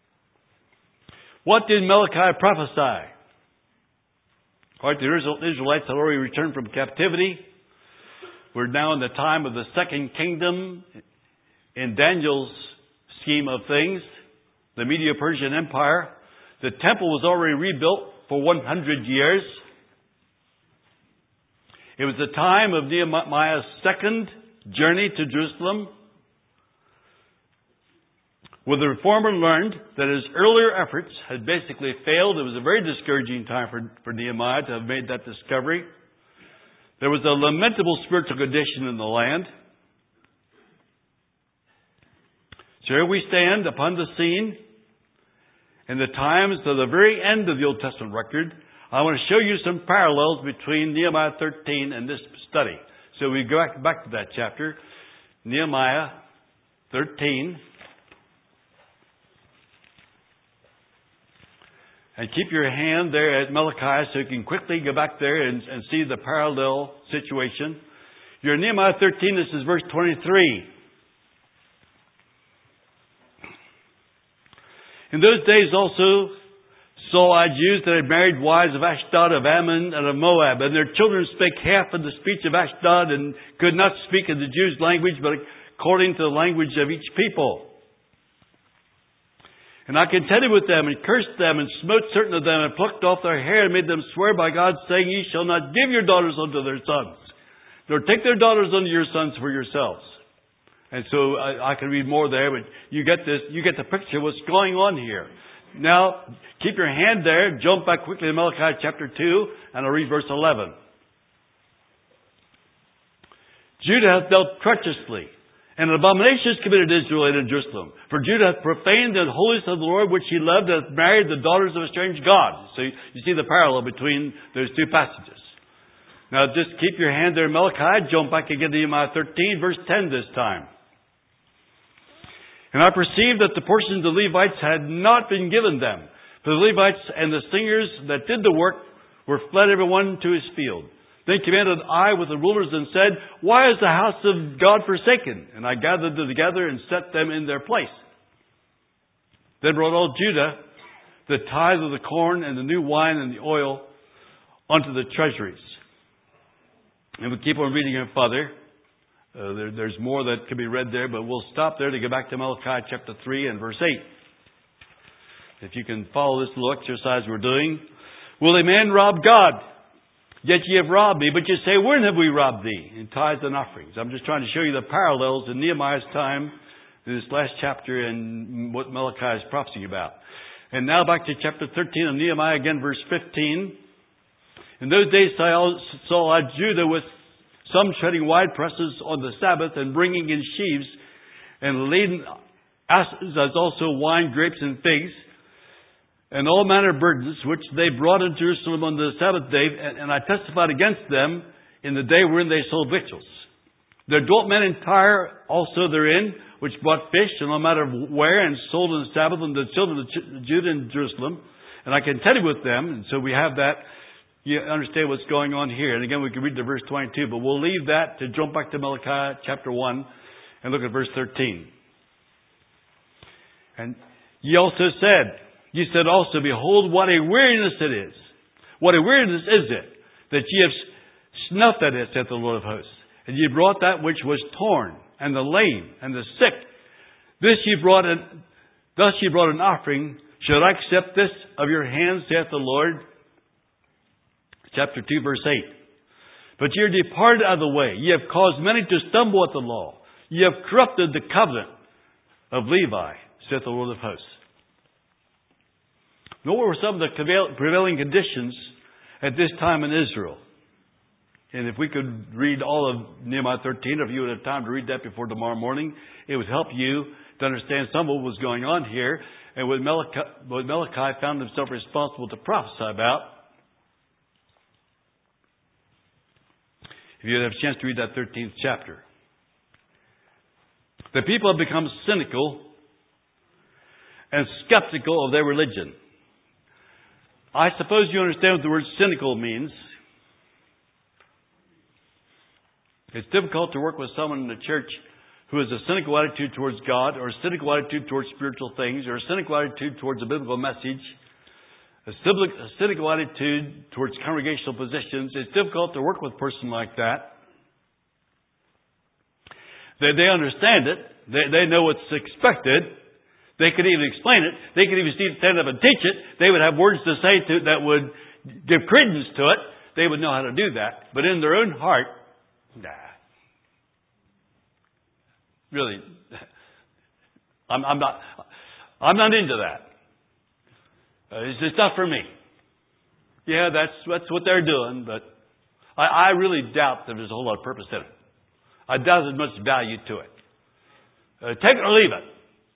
What did Malachi prophesy? All right, the Israelites had already returned from captivity. We're now in the time of the second kingdom in Daniel's scheme of things, the Medo-Persian Empire. The temple was already rebuilt for one hundred years. It was the time of Nehemiah's second journey to Jerusalem, where the reformer learned that his earlier efforts had basically failed. It was a very discouraging time for, for Nehemiah to have made that discovery. There was a lamentable spiritual condition in the land. So here we stand upon the scene in the times of the very end of the Old Testament record. I want to show you some parallels between Nehemiah thirteen and this study. So we go back, back to that chapter. Nehemiah thirteen. And keep your hand there at Malachi so you can quickly go back there and, and see the parallel situation. You're in Nehemiah thirteen, this is verse twenty-three. In those days also saw I Jews that had married wives of Ashdod, of Ammon, and of Moab. And their children spake half of the speech of Ashdod, and could not speak in the Jews' language, but according to the language of each people. And I contended with them, and cursed them, and smote certain of them, and plucked off their hair, and made them swear by God, saying, Ye shall not give your daughters unto their sons, nor take their daughters unto your sons for yourselves. And so I, I can read more there, but you get this, you get the picture of what's going on here. Now, keep your hand there, jump back quickly to Malachi chapter two, and I'll read verse eleven. Judah hath dealt treacherously, and an abomination is committed Israel in Jerusalem. For Judah hath profaned the holiness of the Lord, which he loved, and hath married the daughters of a strange god. So you see the parallel between those two passages. Now just keep your hand there in Malachi. Jump back again to Nehemiah thirteen, verse ten this time. And I perceived that the portions of the Levites had not been given them. For the Levites and the singers that did the work were fled every one to his field. Then commanded I with the rulers and said, Why is the house of God forsaken? And I gathered them together and set them in their place. Then brought all Judah the tithe of the corn and the new wine and the oil unto the treasuries. And we keep on reading it further. Uh, there, there's more that can be read there, but we'll stop there to go back to Malachi chapter three and verse eight. If you can follow this little exercise we're doing. Will a man rob God? Yet ye have robbed me. But you say, when have we robbed thee? In tithes and offerings. I'm just trying to show you the parallels in Nehemiah's time, in this last chapter, and what Malachi is prophesying about. And now back to chapter thirteen of Nehemiah, again verse fifteen. In those days saw I Judah with some treading wide presses on the Sabbath and bringing in sheaves and laden asses, as also wine, grapes, and figs, and all manner of burdens, which they brought into Jerusalem on the Sabbath day. And, and I testified against them in the day wherein they sold victuals. There dwelt men in Tyre also therein, which brought fish and all manner of ware, and sold on the Sabbath unto the children of Judah and Jerusalem. And I contended with them, and so we have that. You understand what's going on here. And again, we can read to verse twenty-two, but we'll leave that to jump back to Malachi chapter one and look at verse thirteen. And ye also said, ye said also, behold, what a weariness it is. What a weariness is it, that ye have snuffed at it, saith the Lord of hosts. And ye brought that which was torn, and the lame, and the sick. This ye brought, in, thus ye brought an offering. Should I accept this of your hands, saith the Lord? Chapter two, verse eight. But ye are departed out of the way. Ye have caused many to stumble at the law. Ye have corrupted the covenant of Levi, saith the Lord of hosts. Now, what were some of the prevailing conditions at this time in Israel? And if we could read all of Nehemiah thirteen, if you would have time to read that before tomorrow morning, it would help you to understand some of what was going on here and what Malachi, what Malachi found himself responsible to prophesy about. If you have a chance to read that thirteenth chapter. The people have become cynical and skeptical of their religion. I suppose you understand what the word cynical means. It's difficult to work with someone in the church who has a cynical attitude towards God, or a cynical attitude towards spiritual things, or a cynical attitude towards a biblical message. A cynical attitude towards congregational positions. It's difficult to work with a person like that. They, they understand it. They, they know what's expected. They could even explain it. They could even stand up and teach it. They would have words to say to, that would give credence to it. They would know how to do that. But in their own heart, nah. Really, I'm, I'm not. I'm not into that. Uh, it's just not for me. Yeah, that's that's what they're doing, but I, I really doubt that there's a whole lot of purpose in it. I doubt there's much value to it. Uh, take it or leave it.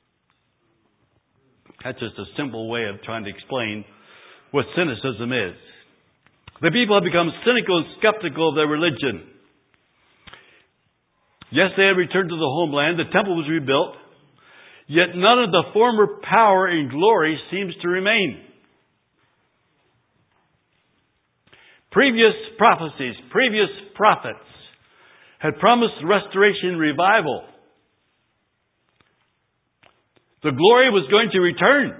That's just a simple way of trying to explain what cynicism is. The people have become cynical and skeptical of their religion. Yes, they had returned to the homeland. The temple was rebuilt. Yet none of the former power and glory seems to remain. Previous prophecies, previous prophets had promised restoration and revival. The glory was going to return.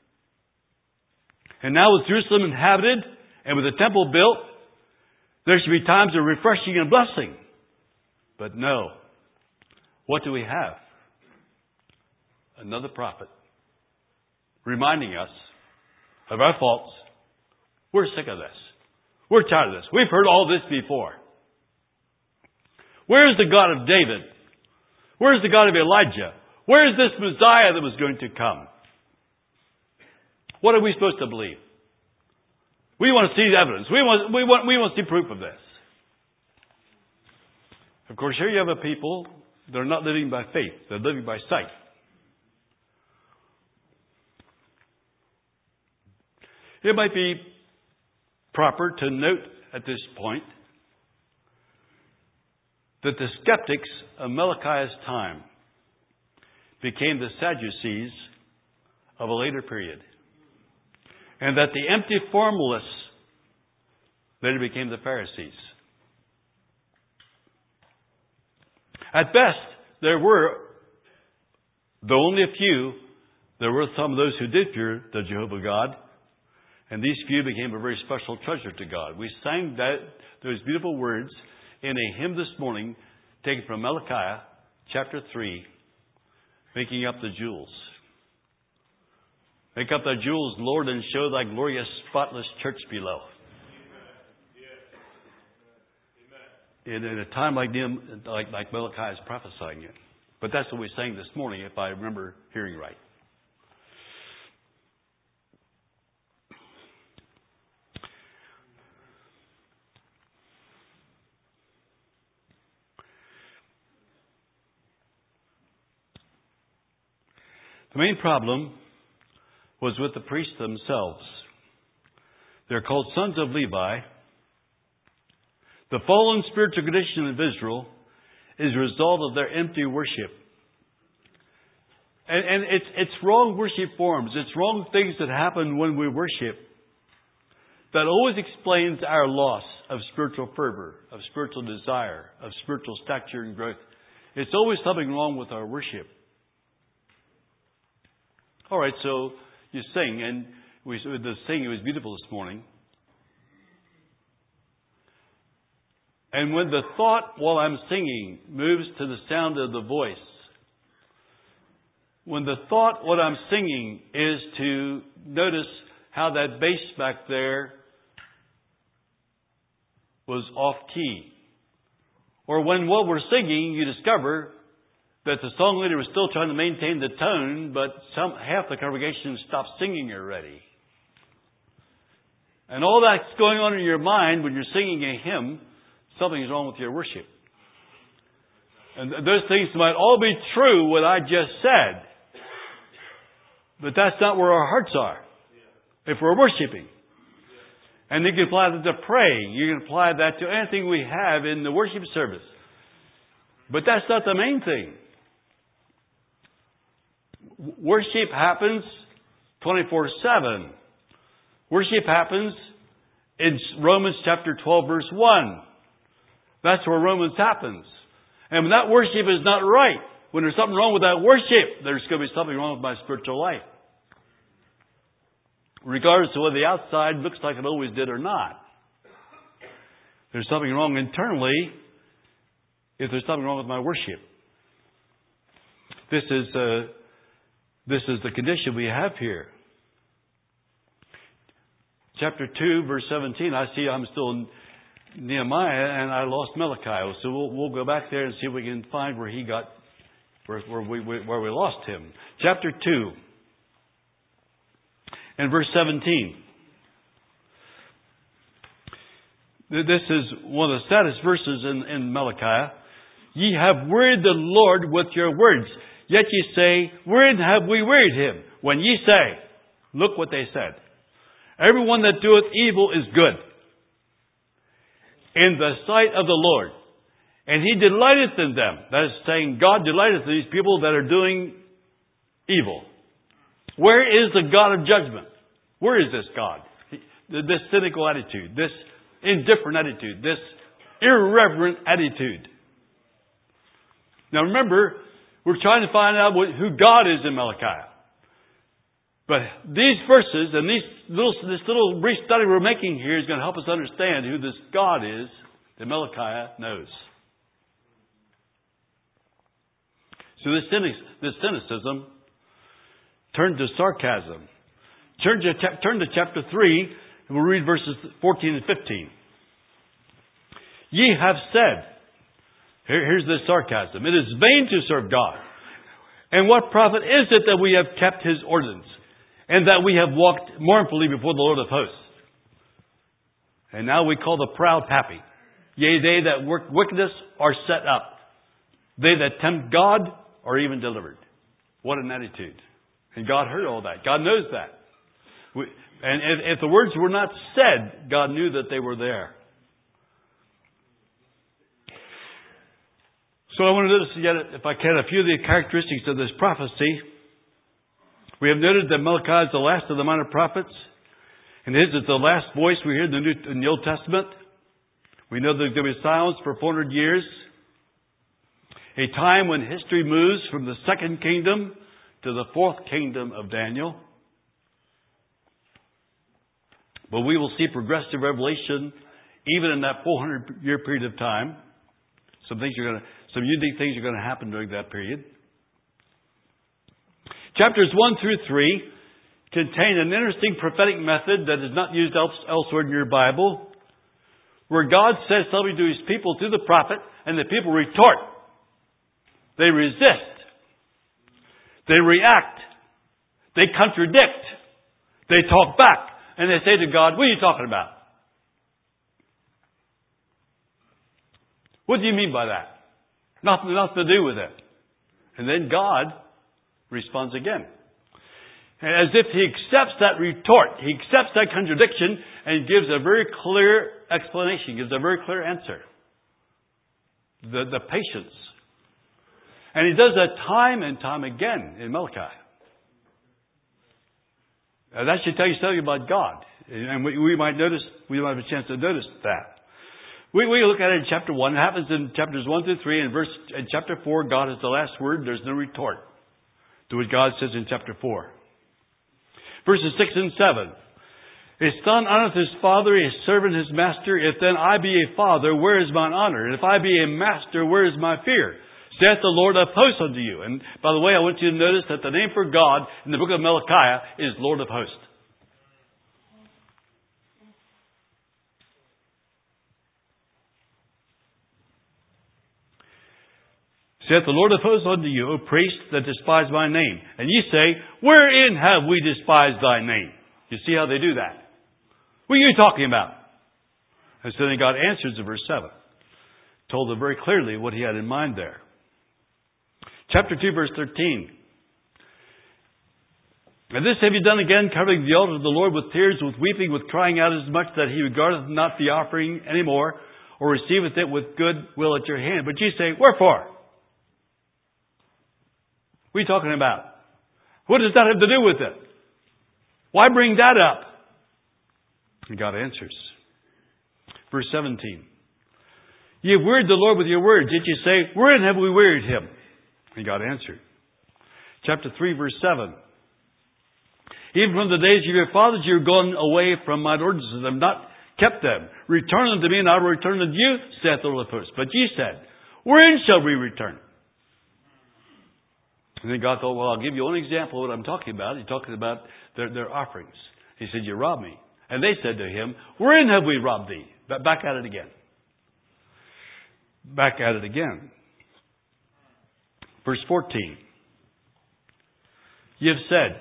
And now with Jerusalem inhabited and with the temple built, there should be times of refreshing and blessing. But no. What do we have? Another prophet reminding us of our faults. We're sick of this. We're tired of this. We've heard all this before. Where is the God of David? Where is the God of Elijah? Where is this Messiah that was going to come? What are we supposed to believe? We want to see evidence. We want, we want, we want to see proof of this. Of course, here you have a people that are not living by faith. They're living by sight. It might be proper to note at this point that the skeptics of Malachi's time became the Sadducees of a later period, and that the empty formalists later became the Pharisees. At best, there were, though only a few, there were some of those who did fear the Jehovah God, and these few became a very special treasure to God. We sang that those beautiful words in a hymn this morning, taken from Malachi chapter three, making up the jewels. Make up thy jewels, Lord, and show thy glorious, spotless church below. In, in a time like, them, like, like Malachi is prophesying it. But that's what we sang this morning, if I remember hearing right. The main problem was with the priests themselves. They're called sons of Levi. The fallen spiritual condition of Israel is a result of their empty worship. And, and it's, it's wrong worship forms. It's wrong things that happen when we worship that always explains our loss of spiritual fervor, of spiritual desire, of spiritual stature and growth. It's always something wrong with our worship. All right, so you sing, and we, the singing was beautiful this morning. And when the thought while I'm singing moves to the sound of the voice, when the thought what I'm singing is to notice how that bass back there was off key, or when what we're singing you discover that the song leader was still trying to maintain the tone, but some half the congregation stopped singing already. And all that's going on in your mind when you're singing a hymn, something is wrong with your worship. And those things might all be true, what I just said. But that's not where our hearts are. If we're worshiping. And you can apply that to praying. You can apply that to anything we have in the worship service. But that's not the main thing. Worship happens twenty-four seven. Worship happens in Romans chapter twelve, verse one. That's where Romans happens. And when that worship is not right, when there's something wrong with that worship, there's going to be something wrong with my spiritual life. Regardless of whether the outside looks like it always did or not. There's something wrong internally if there's something wrong with my worship. This is uh, this is the condition we have here. Chapter two, verse seventeen. I see I'm still in Nehemiah, and I lost Malachi. So we'll, we'll go back there and see if we can find where he got, where, where we where we lost him. Chapter two, and verse seventeen. This is one of the saddest verses in, in Malachi. Ye have wearied the Lord with your words, yet ye say, wherein have we wearied him? When ye say, look what they said. Everyone that doeth evil is good in the sight of the Lord, and He delighteth in them. That is saying, God delighteth in these people that are doing evil. Where is the God of judgment? Where is this God? This cynical attitude, this indifferent attitude, this irreverent attitude. Now remember, we're trying to find out what, who God is in Malachi. But these verses and these little, this little brief study we're making here is going to help us understand who this God is that Malachi knows. So this, cynic, this cynicism turned to sarcasm. Turn to, turn to chapter three, and we'll read verses fourteen and fifteen. Ye have said, here, here's the sarcasm, it is vain to serve God. And what profit is it that we have kept His ordinance, and that we have walked mournfully before the Lord of hosts? And now we call the proud happy. Yea, they that work wickedness are set up. They that tempt God are even delivered. What an attitude. And God heard all that. God knows that. We, and if, if the words were not said, God knew that they were there. So I want to notice yet, if I can, a few of the characteristics of this prophecy. We have noted that Malachi is the last of the minor prophets. And his is the last voice we hear in the, New, in the Old Testament. We know there's going to be silence for four hundred years. A time when history moves from the second kingdom to the fourth kingdom of Daniel. But we will see progressive revelation even in that four hundred year period of time. Some things are going to, some unique things are going to happen during that period. Chapters one through three contain an interesting prophetic method that is not used else, elsewhere in your Bible, where God says something to His people through the prophet, and the people retort. They resist. They react. They contradict. They talk back. And they say to God, what are you talking about? What do you mean by that? Nothing, nothing to do with it. And then God responds again. As if He accepts that retort. He accepts that contradiction and gives a very clear explanation, gives a very clear answer. The, the patience. And He does that time and time again in Malachi. Now, that should tell you something about God. And we, we might notice, we might have a chance to notice that. We, we look at it in chapter one. It happens in chapters one through three. In verse, in chapter four, God is the last word. There's no retort to what God says in chapter four. Verses six and seven. His son honoreth his father, his servant his master. If then I be a father, where is mine honor? And if I be a master, where is my fear? Saith the Lord of hosts unto you. And by the way, I want you to notice that the name for God in the book of Malachi is Lord of hosts. Saith the Lord of hosts unto you, O priests that despise my name. And ye say, wherein have we despised thy name? You see how they do that? What are you talking about? And so then God answers in verse seven. Told them very clearly what He had in mind there. Chapter two, verse thirteen. And this have you done again, covering the altar of the Lord with tears, with weeping, with crying out, as much that He regardeth not the offering any more, or receiveth it with good will at your hand. But ye say, wherefore? What are you talking about? What does that have to do with it? Why bring that up? And God answers. Verse seventeen. Ye have wearied the Lord with your words. Yet ye say, wherein have we wearied Him? And God answered. Chapter three, verse seven. Even from the days of your fathers you are gone away from mine ordinances, and have not kept them. Return unto me, and I will return unto you, saith the Lord of hosts. But ye said, wherein shall we return? And then God thought, well, I'll give you one example of what I'm talking about. He's talking about their, their offerings. He said, you robbed me. And they said to Him, wherein have we robbed thee? Back at it again. Back at it again. Verse fourteen. Ye have said,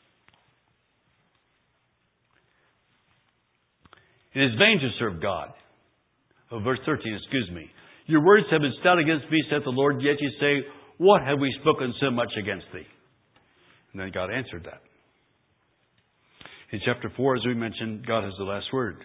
it is vain to serve God. Oh, verse thirteen, excuse me. Your words have been stout against me, saith the Lord, yet ye say, what have we spoken so much against thee? And then God answered that. In chapter four, as we mentioned, God has the last word.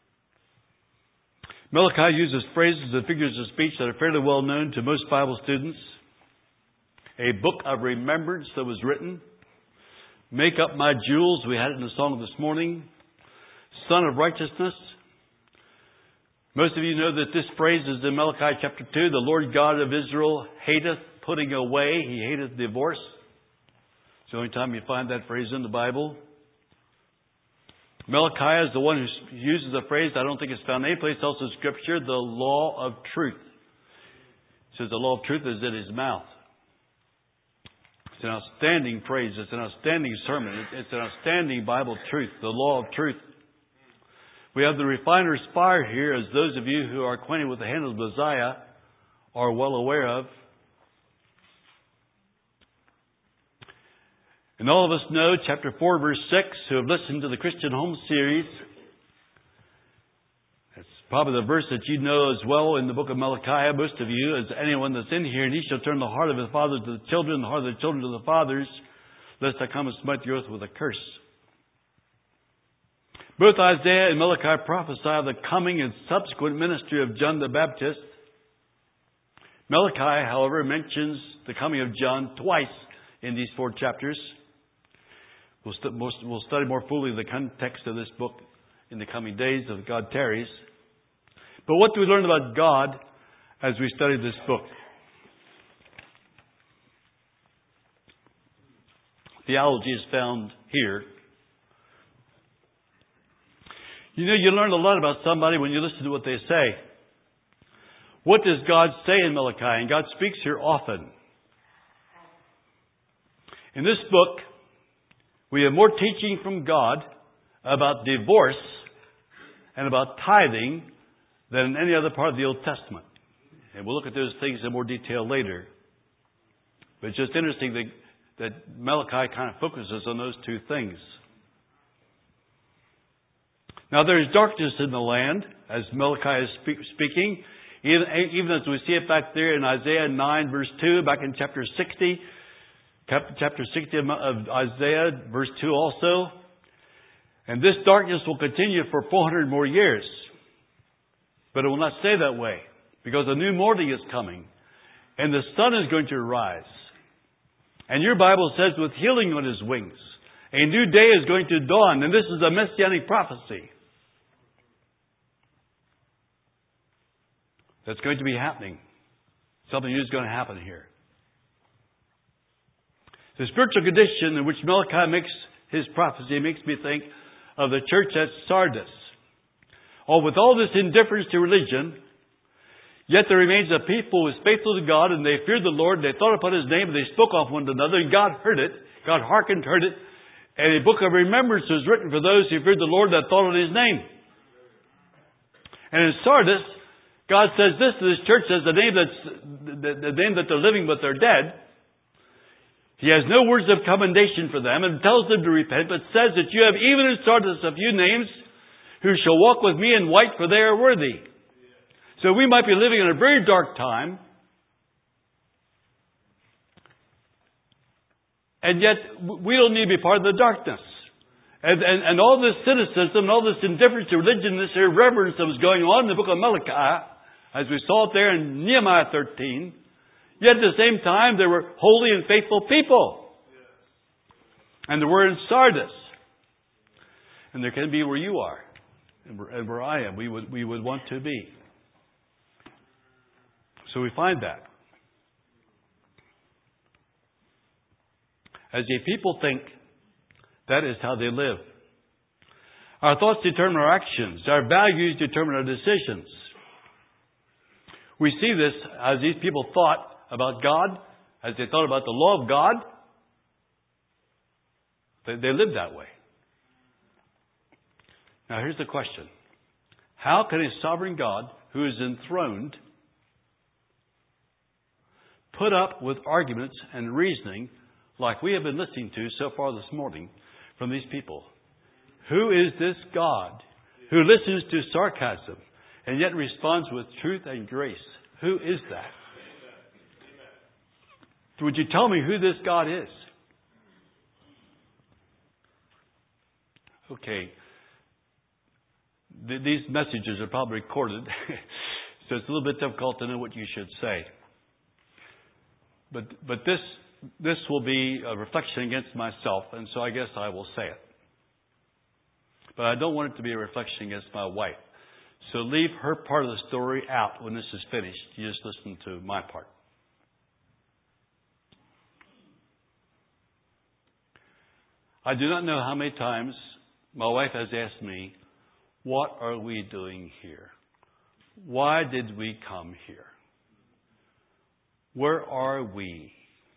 Malachi uses phrases and figures of speech that are fairly well known to most Bible students. A book of remembrance that was written. Make up my jewels. We had it in the song this morning. Son of righteousness. Most of you know that this phrase is in Malachi chapter two. The Lord God of Israel hateth putting away. He hateth divorce. It's the only time you find that phrase in the Bible. Malachi is the one who uses the phrase, I don't think it's found anyplace else in Scripture, the law of truth. It says the law of truth is in his mouth. It's an outstanding phrase. It's an outstanding sermon. It's an outstanding Bible truth, the law of truth. We have the refiner's fire here, as those of you who are acquainted with the hand of Messiah are well aware of. And all of us know, chapter four, verse six, who have listened to the Christian Home series. It's probably the verse that you know as well in the book of Malachi, most of you, as anyone that's in here. And he shall turn the heart of the fathers to the children, the heart of the children to the fathers, lest I come and smite the earth with a curse. Both Isaiah and Malachi prophesy of the coming and subsequent ministry of John the Baptist. Malachi, however, mentions the coming of John twice in these four chapters. We'll, st- we'll study more fully the context of this book in the coming days if God tarries. But what do we learn about God as we study this book? Theology is found here. You know, you learn a lot about somebody when you listen to what they say. What does God say in Malachi? And God speaks here often. In this book, we have more teaching from God about divorce and about tithing than in any other part of the Old Testament. And we'll look at those things in more detail later. But it's just interesting that, that Malachi kind of focuses on those two things. Now there is darkness in the land, as Malachi is speak, speaking. Even, even as we see it back there in Isaiah nine verse two, back in chapter sixty. Chapter sixty of Isaiah, verse two also. And this darkness will continue for four hundred more years. But it will not stay that way, because a new morning is coming. And the sun is going to rise. And your Bible says, with healing on his wings, a new day is going to dawn. And this is a messianic prophecy that's going to be happening. Something new is going to happen here. The spiritual condition in which Malachi makes his prophecy makes me think of the church at Sardis. Oh, with all this indifference to religion, yet there remains a people who is faithful to God, and they feared the Lord, and they thought upon his name, and they spoke of one another, and God heard it. God hearkened, heard it. And a book of remembrance was written for those who feared the Lord that thought on his name. And in Sardis, God says this to this church, says the name that's the, the name that they're living but they're dead. He has no words of commendation for them and tells them to repent, but says that you have even in Sardis a few names who shall walk with me in white, for they are worthy. So we might be living in a very dark time, and yet we don't need to be part of the darkness. And, and, and all this cynicism and all this indifference to religion, this irreverence that was going on in the book of Malachi, as we saw it there in Nehemiah thirteen, yet at the same time, there were holy and faithful people. And there were in Sardis. And there can be where you are. And where, and where I am. We would, we would want to be. So we find that. As a people think, that is how they live. Our thoughts determine our actions. Our values determine our decisions. We see this as these people thought about God, as they thought about the law of God. They, they lived that way. Now here's the question. How can a sovereign God who is enthroned put up with arguments and reasoning like we have been listening to so far this morning from these people? Who is this God who listens to sarcasm and yet responds with truth and grace? Who is that? Would you tell me who this God is? Okay. Th- these messages are probably recorded, so it's a little bit difficult to know what you should say. But but this this will be a reflection against myself, and so I guess I will say it. But I don't want it to be a reflection against my wife. So leave her part of the story out when this is finished. You just listen to my part. I do not know how many times my wife has asked me, what are we doing here? Why did we come here? Where are we?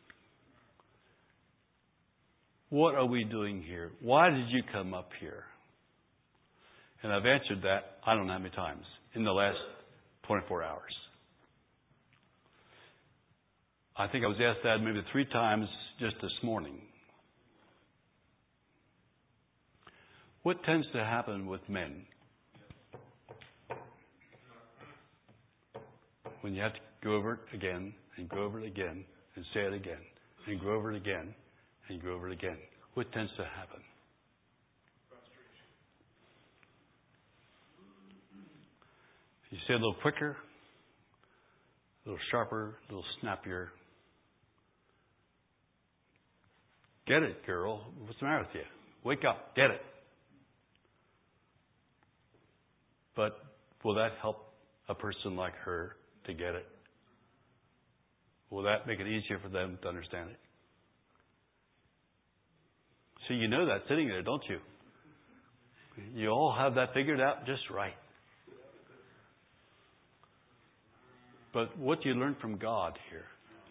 What are we doing here? Why did you come up here? And I've answered that, I don't know how many times, in the last twenty-four hours. I think I was asked that maybe three times just this morning. What tends to happen with men? When you have to go over it again, and go over it again, and say it again, and go over it again, and go over it again. What tends to happen? You say a little quicker, a a little sharper, a little snappier. Get it, girl. What's the matter with you? Wake up. Get it. But will that help a person like her to get it? Will that make it easier for them to understand it? See, you know that sitting there, don't you? You all have that figured out just right. But what do you learn from God here?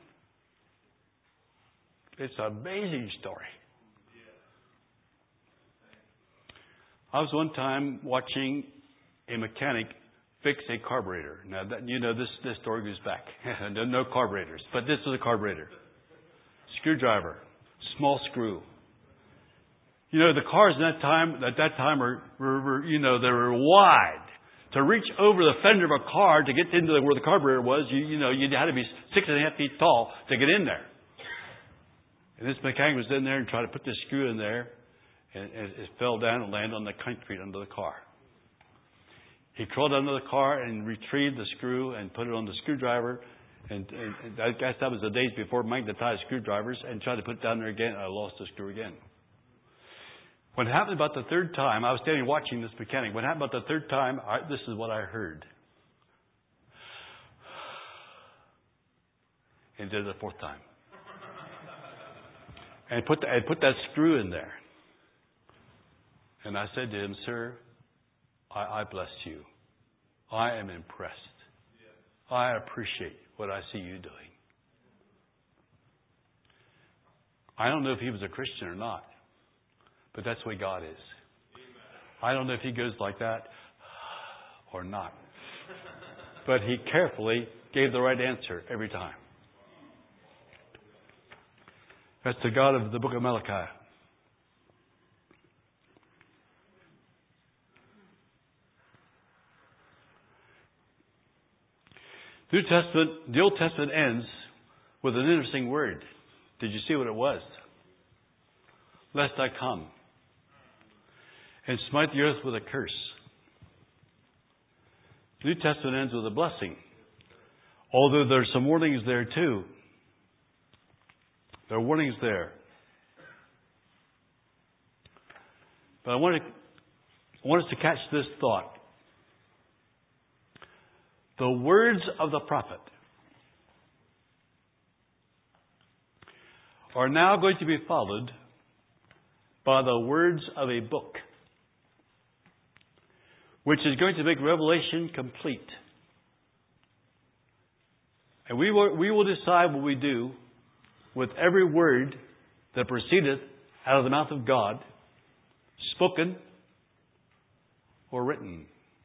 It's an amazing story. I was one time watching a mechanic fix a carburetor. Now, that, you know, this, this story goes back. no, no carburetors, but this is a carburetor. Screwdriver, small screw. You know, the cars at that time, at that time were, were, were, you know, they were wide. To reach over the fender of a car to get into where the carburetor was, you, you know, you had to be six and a half feet tall to get in there. And this mechanic was in there and tried to put this screw in there, and, and it fell down and landed on the concrete under the car. He crawled under the car and retrieved the screw and put it on the screwdriver. And, and, and I guess that was the days before magnetized screwdrivers, and tried to put it down there again, and I lost the screw again. When it happened about the third time, I was standing watching this mechanic. When it happened about the third time, I, this is what I heard. And did it the fourth time. And put, the, and put that screw in there. And I said to him, sir, I, I bless you. I am impressed. I appreciate what I see you doing. I don't know if he was a Christian or not, but that's the way God is. I don't know if he goes like that or not. But he carefully gave the right answer every time. That's the God of the book of Malachi. The New Testament, the Old Testament ends with an interesting word. Did you see what it was? Lest I come and smite the earth with a curse. The New Testament ends with a blessing. Although there's some warnings there too. There are warnings there. But I want to, I want us to catch this thought. The words of the prophet are now going to be followed by the words of a book, which is going to make Revelation complete. And we will, we will decide what we do with every word that proceedeth out of the mouth of God, spoken or written.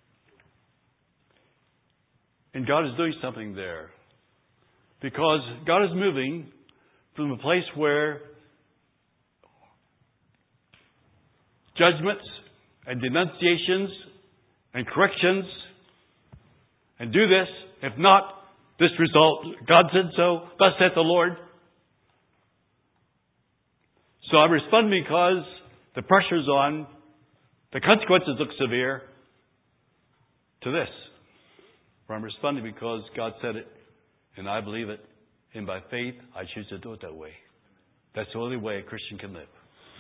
And God is doing something there. Because God is moving from a place where judgments and denunciations and corrections and do this, if not, this result, God said so, thus saith the Lord. So I respond because the pressure's on, the consequences look severe to this. But I'm responding because God said it, and I believe it, and by faith I choose to do it that way. That's the only way a Christian can live.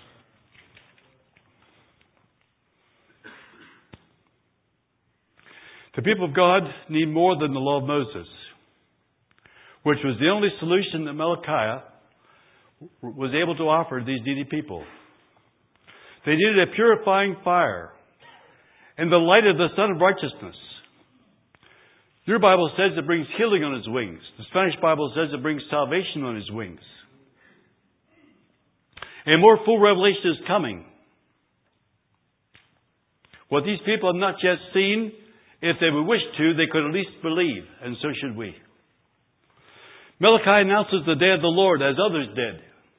The people of God need more than the law of Moses, which was the only solution that Malachi was able to offer these needy people. They needed a purifying fire and the light of the Sun of Righteousness. Your Bible says it brings healing on his wings. The Spanish Bible says it brings salvation on his wings. A more full revelation is coming. What these people have not yet seen, if they would wish to, they could at least believe, and so should we. Malachi announces the day of the Lord as others did.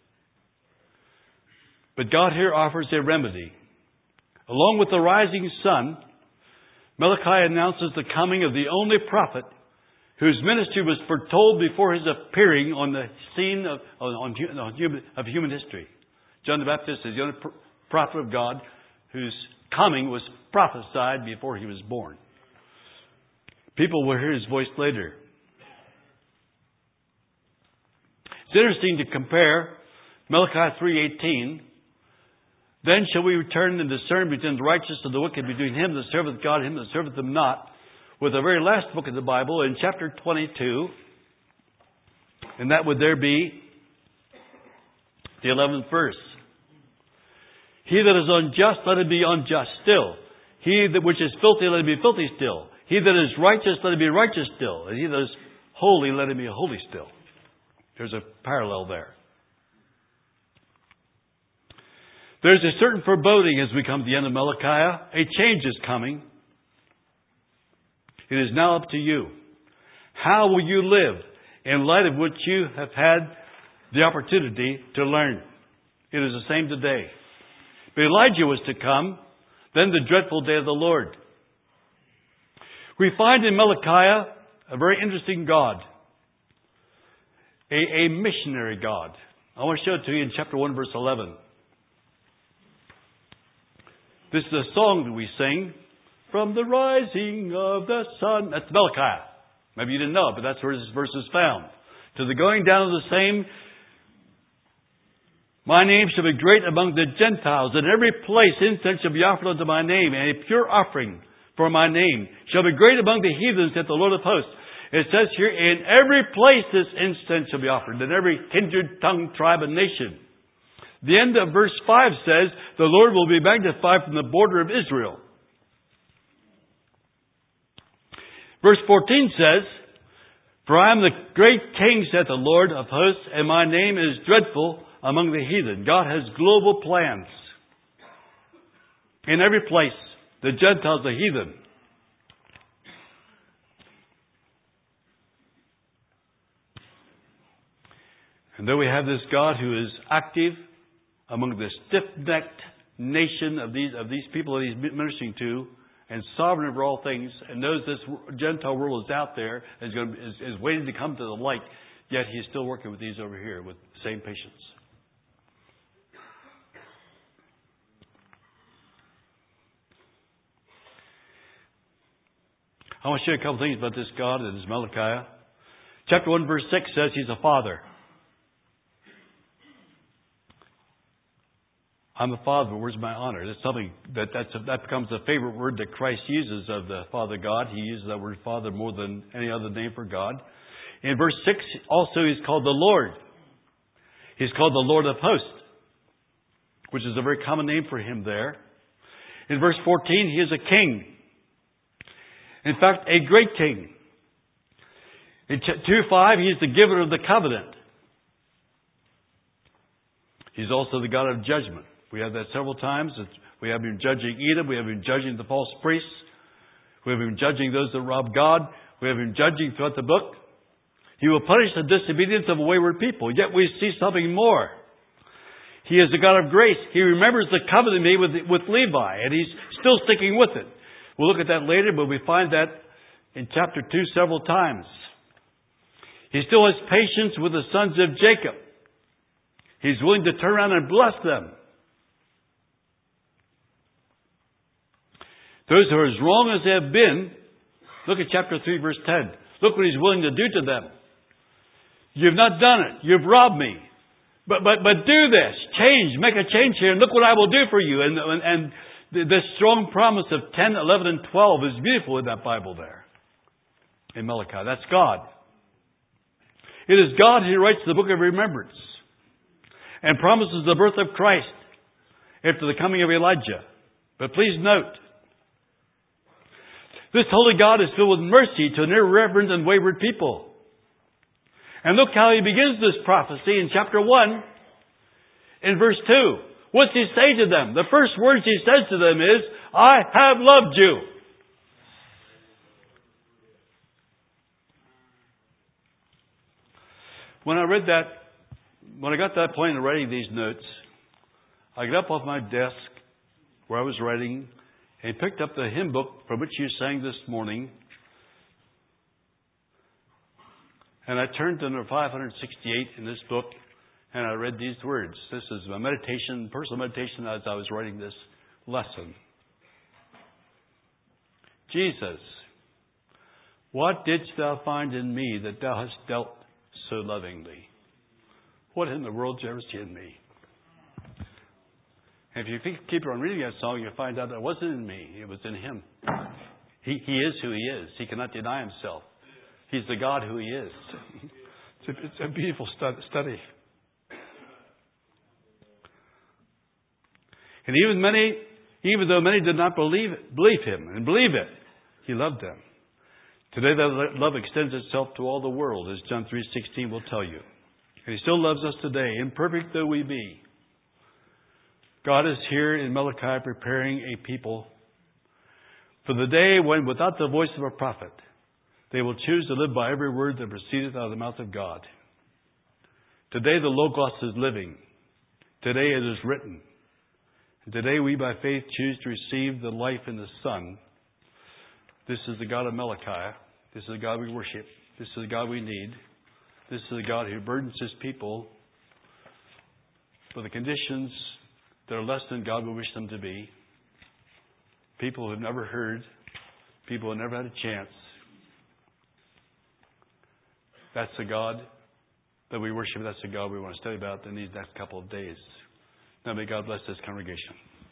But God here offers a remedy. Along with the rising sun, Malachi announces the coming of the only prophet whose ministry was foretold before his appearing on the scene of, on, on human, of human history. John the Baptist is the only prophet of God whose coming was prophesied before he was born. People will hear his voice later. It's interesting to compare Malachi three eighteen. Then shall we return and discern between the righteous and the wicked, between him that serveth God and him that serveth him not, with the very last book of the Bible in chapter twenty-two. And that would there be the eleventh verse. He that is unjust, let him be unjust still. He that which is filthy, let him be filthy still. He that is righteous, let him be righteous still. And he that is holy, let him be holy still. There's a parallel there. There's a certain foreboding as we come to the end of Malachi. A change is coming. It is now up to you. How will you live in light of what you have had the opportunity to learn? It is the same today. But Elijah was to come, then the dreadful day of the Lord. We find in Malachi a very interesting God. A, a missionary God. I want to show it to you in chapter one, verse eleven. This is a song that we sing. From the rising of the sun. That's Malachi. Maybe you didn't know it, but that's where this verse is found. To the going down of the same, my name shall be great among the Gentiles. In every place incense shall be offered unto my name, and a pure offering for my name shall be great among the heathens, saith the Lord of hosts. It says here, in every place this incense shall be offered, in every kindred, tongue, tribe, and nation. The end of verse five says, the Lord will be magnified from the border of Israel. Verse fourteen says, for I am the great king, saith the Lord of hosts, and my name is dreadful among the heathen. God has global plans. In every place, the Gentiles, the heathen. And though we have this God who is active among the stiff-necked nation of these of these people that He's ministering to, and sovereign over all things, and knows this Gentile world is out there, is, going to, is, is waiting to come to the light, yet He's still working with these over here with the same patience. I want to share a couple things about this God and His Malachi. Chapter one, verse six says He's a father. I'm a father, but where's my honor? That's something that that's a, that becomes a favorite word that Christ uses of the Father God. He uses that word Father more than any other name for God. In verse six, also He's called the Lord. He's called the Lord of hosts, which is a very common name for Him there. In verse fourteen, He is a king. In fact, a great king. In two five, He is the giver of the covenant. He's also the God of judgment. We have that several times. We have been judging Edom. We have been judging the false priests. We have been judging those that rob God. We have been judging throughout the book. He will punish the disobedience of a wayward people. Yet we see something more. He is the God of grace. He remembers the covenant made with, with Levi, and He's still sticking with it. We'll look at that later, but we find that in chapter two several times. He still has patience with the sons of Jacob. He's willing to turn around and bless them. Those who are as wrong as they have been, look at chapter three, verse ten. Look what He's willing to do to them. You've not done it. You've robbed me. But but but do this. Change. Make a change here. And look what I will do for you. And, and, and this strong promise of ten, eleven, and twelve is beautiful in that Bible there. In Malachi. That's God. It is God who writes the book of remembrance. And promises the birth of Christ after the coming of Elijah. But please note, this holy God is filled with mercy to an irreverent and wayward people. And look how He begins this prophecy in chapter one, in verse two. What's He say to them? The first words He says to them is, I have loved you. When I read that, when I got to that point of writing these notes, I got up off my desk where I was writing and picked up the hymn book from which you sang this morning. And I turned to number five sixty-eight in this book, and I read these words. This is my meditation, personal meditation as I was writing this lesson. Jesus, what didst thou find in me that thou hast dealt so lovingly? What in the world did you ever see in me? And if you think, keep on reading that song, you'll find out that it wasn't in me. It was in Him. He, he is who He is. He cannot deny Himself. He's the God who He is. It's a, it's a beautiful study. And even many, even though many did not believe it, believe Him and believe it, He loved them. Today that love extends itself to all the world, as John three sixteen will tell you. And He still loves us today, imperfect though we be. God is here in Malachi preparing a people for the day when, without the voice of a prophet, they will choose to live by every word that proceedeth out of the mouth of God. Today the Logos is living. Today it is written. And today we by faith choose to receive the life in the Son. This is the God of Malachi. This is the God we worship. This is the God we need. This is the God who burdens His people for the conditions that are less than God would wish them to be. People who have never heard. People who have never had a chance. That's the God that we worship. That's the God we want to study about in these next couple of days. Now may God bless this congregation.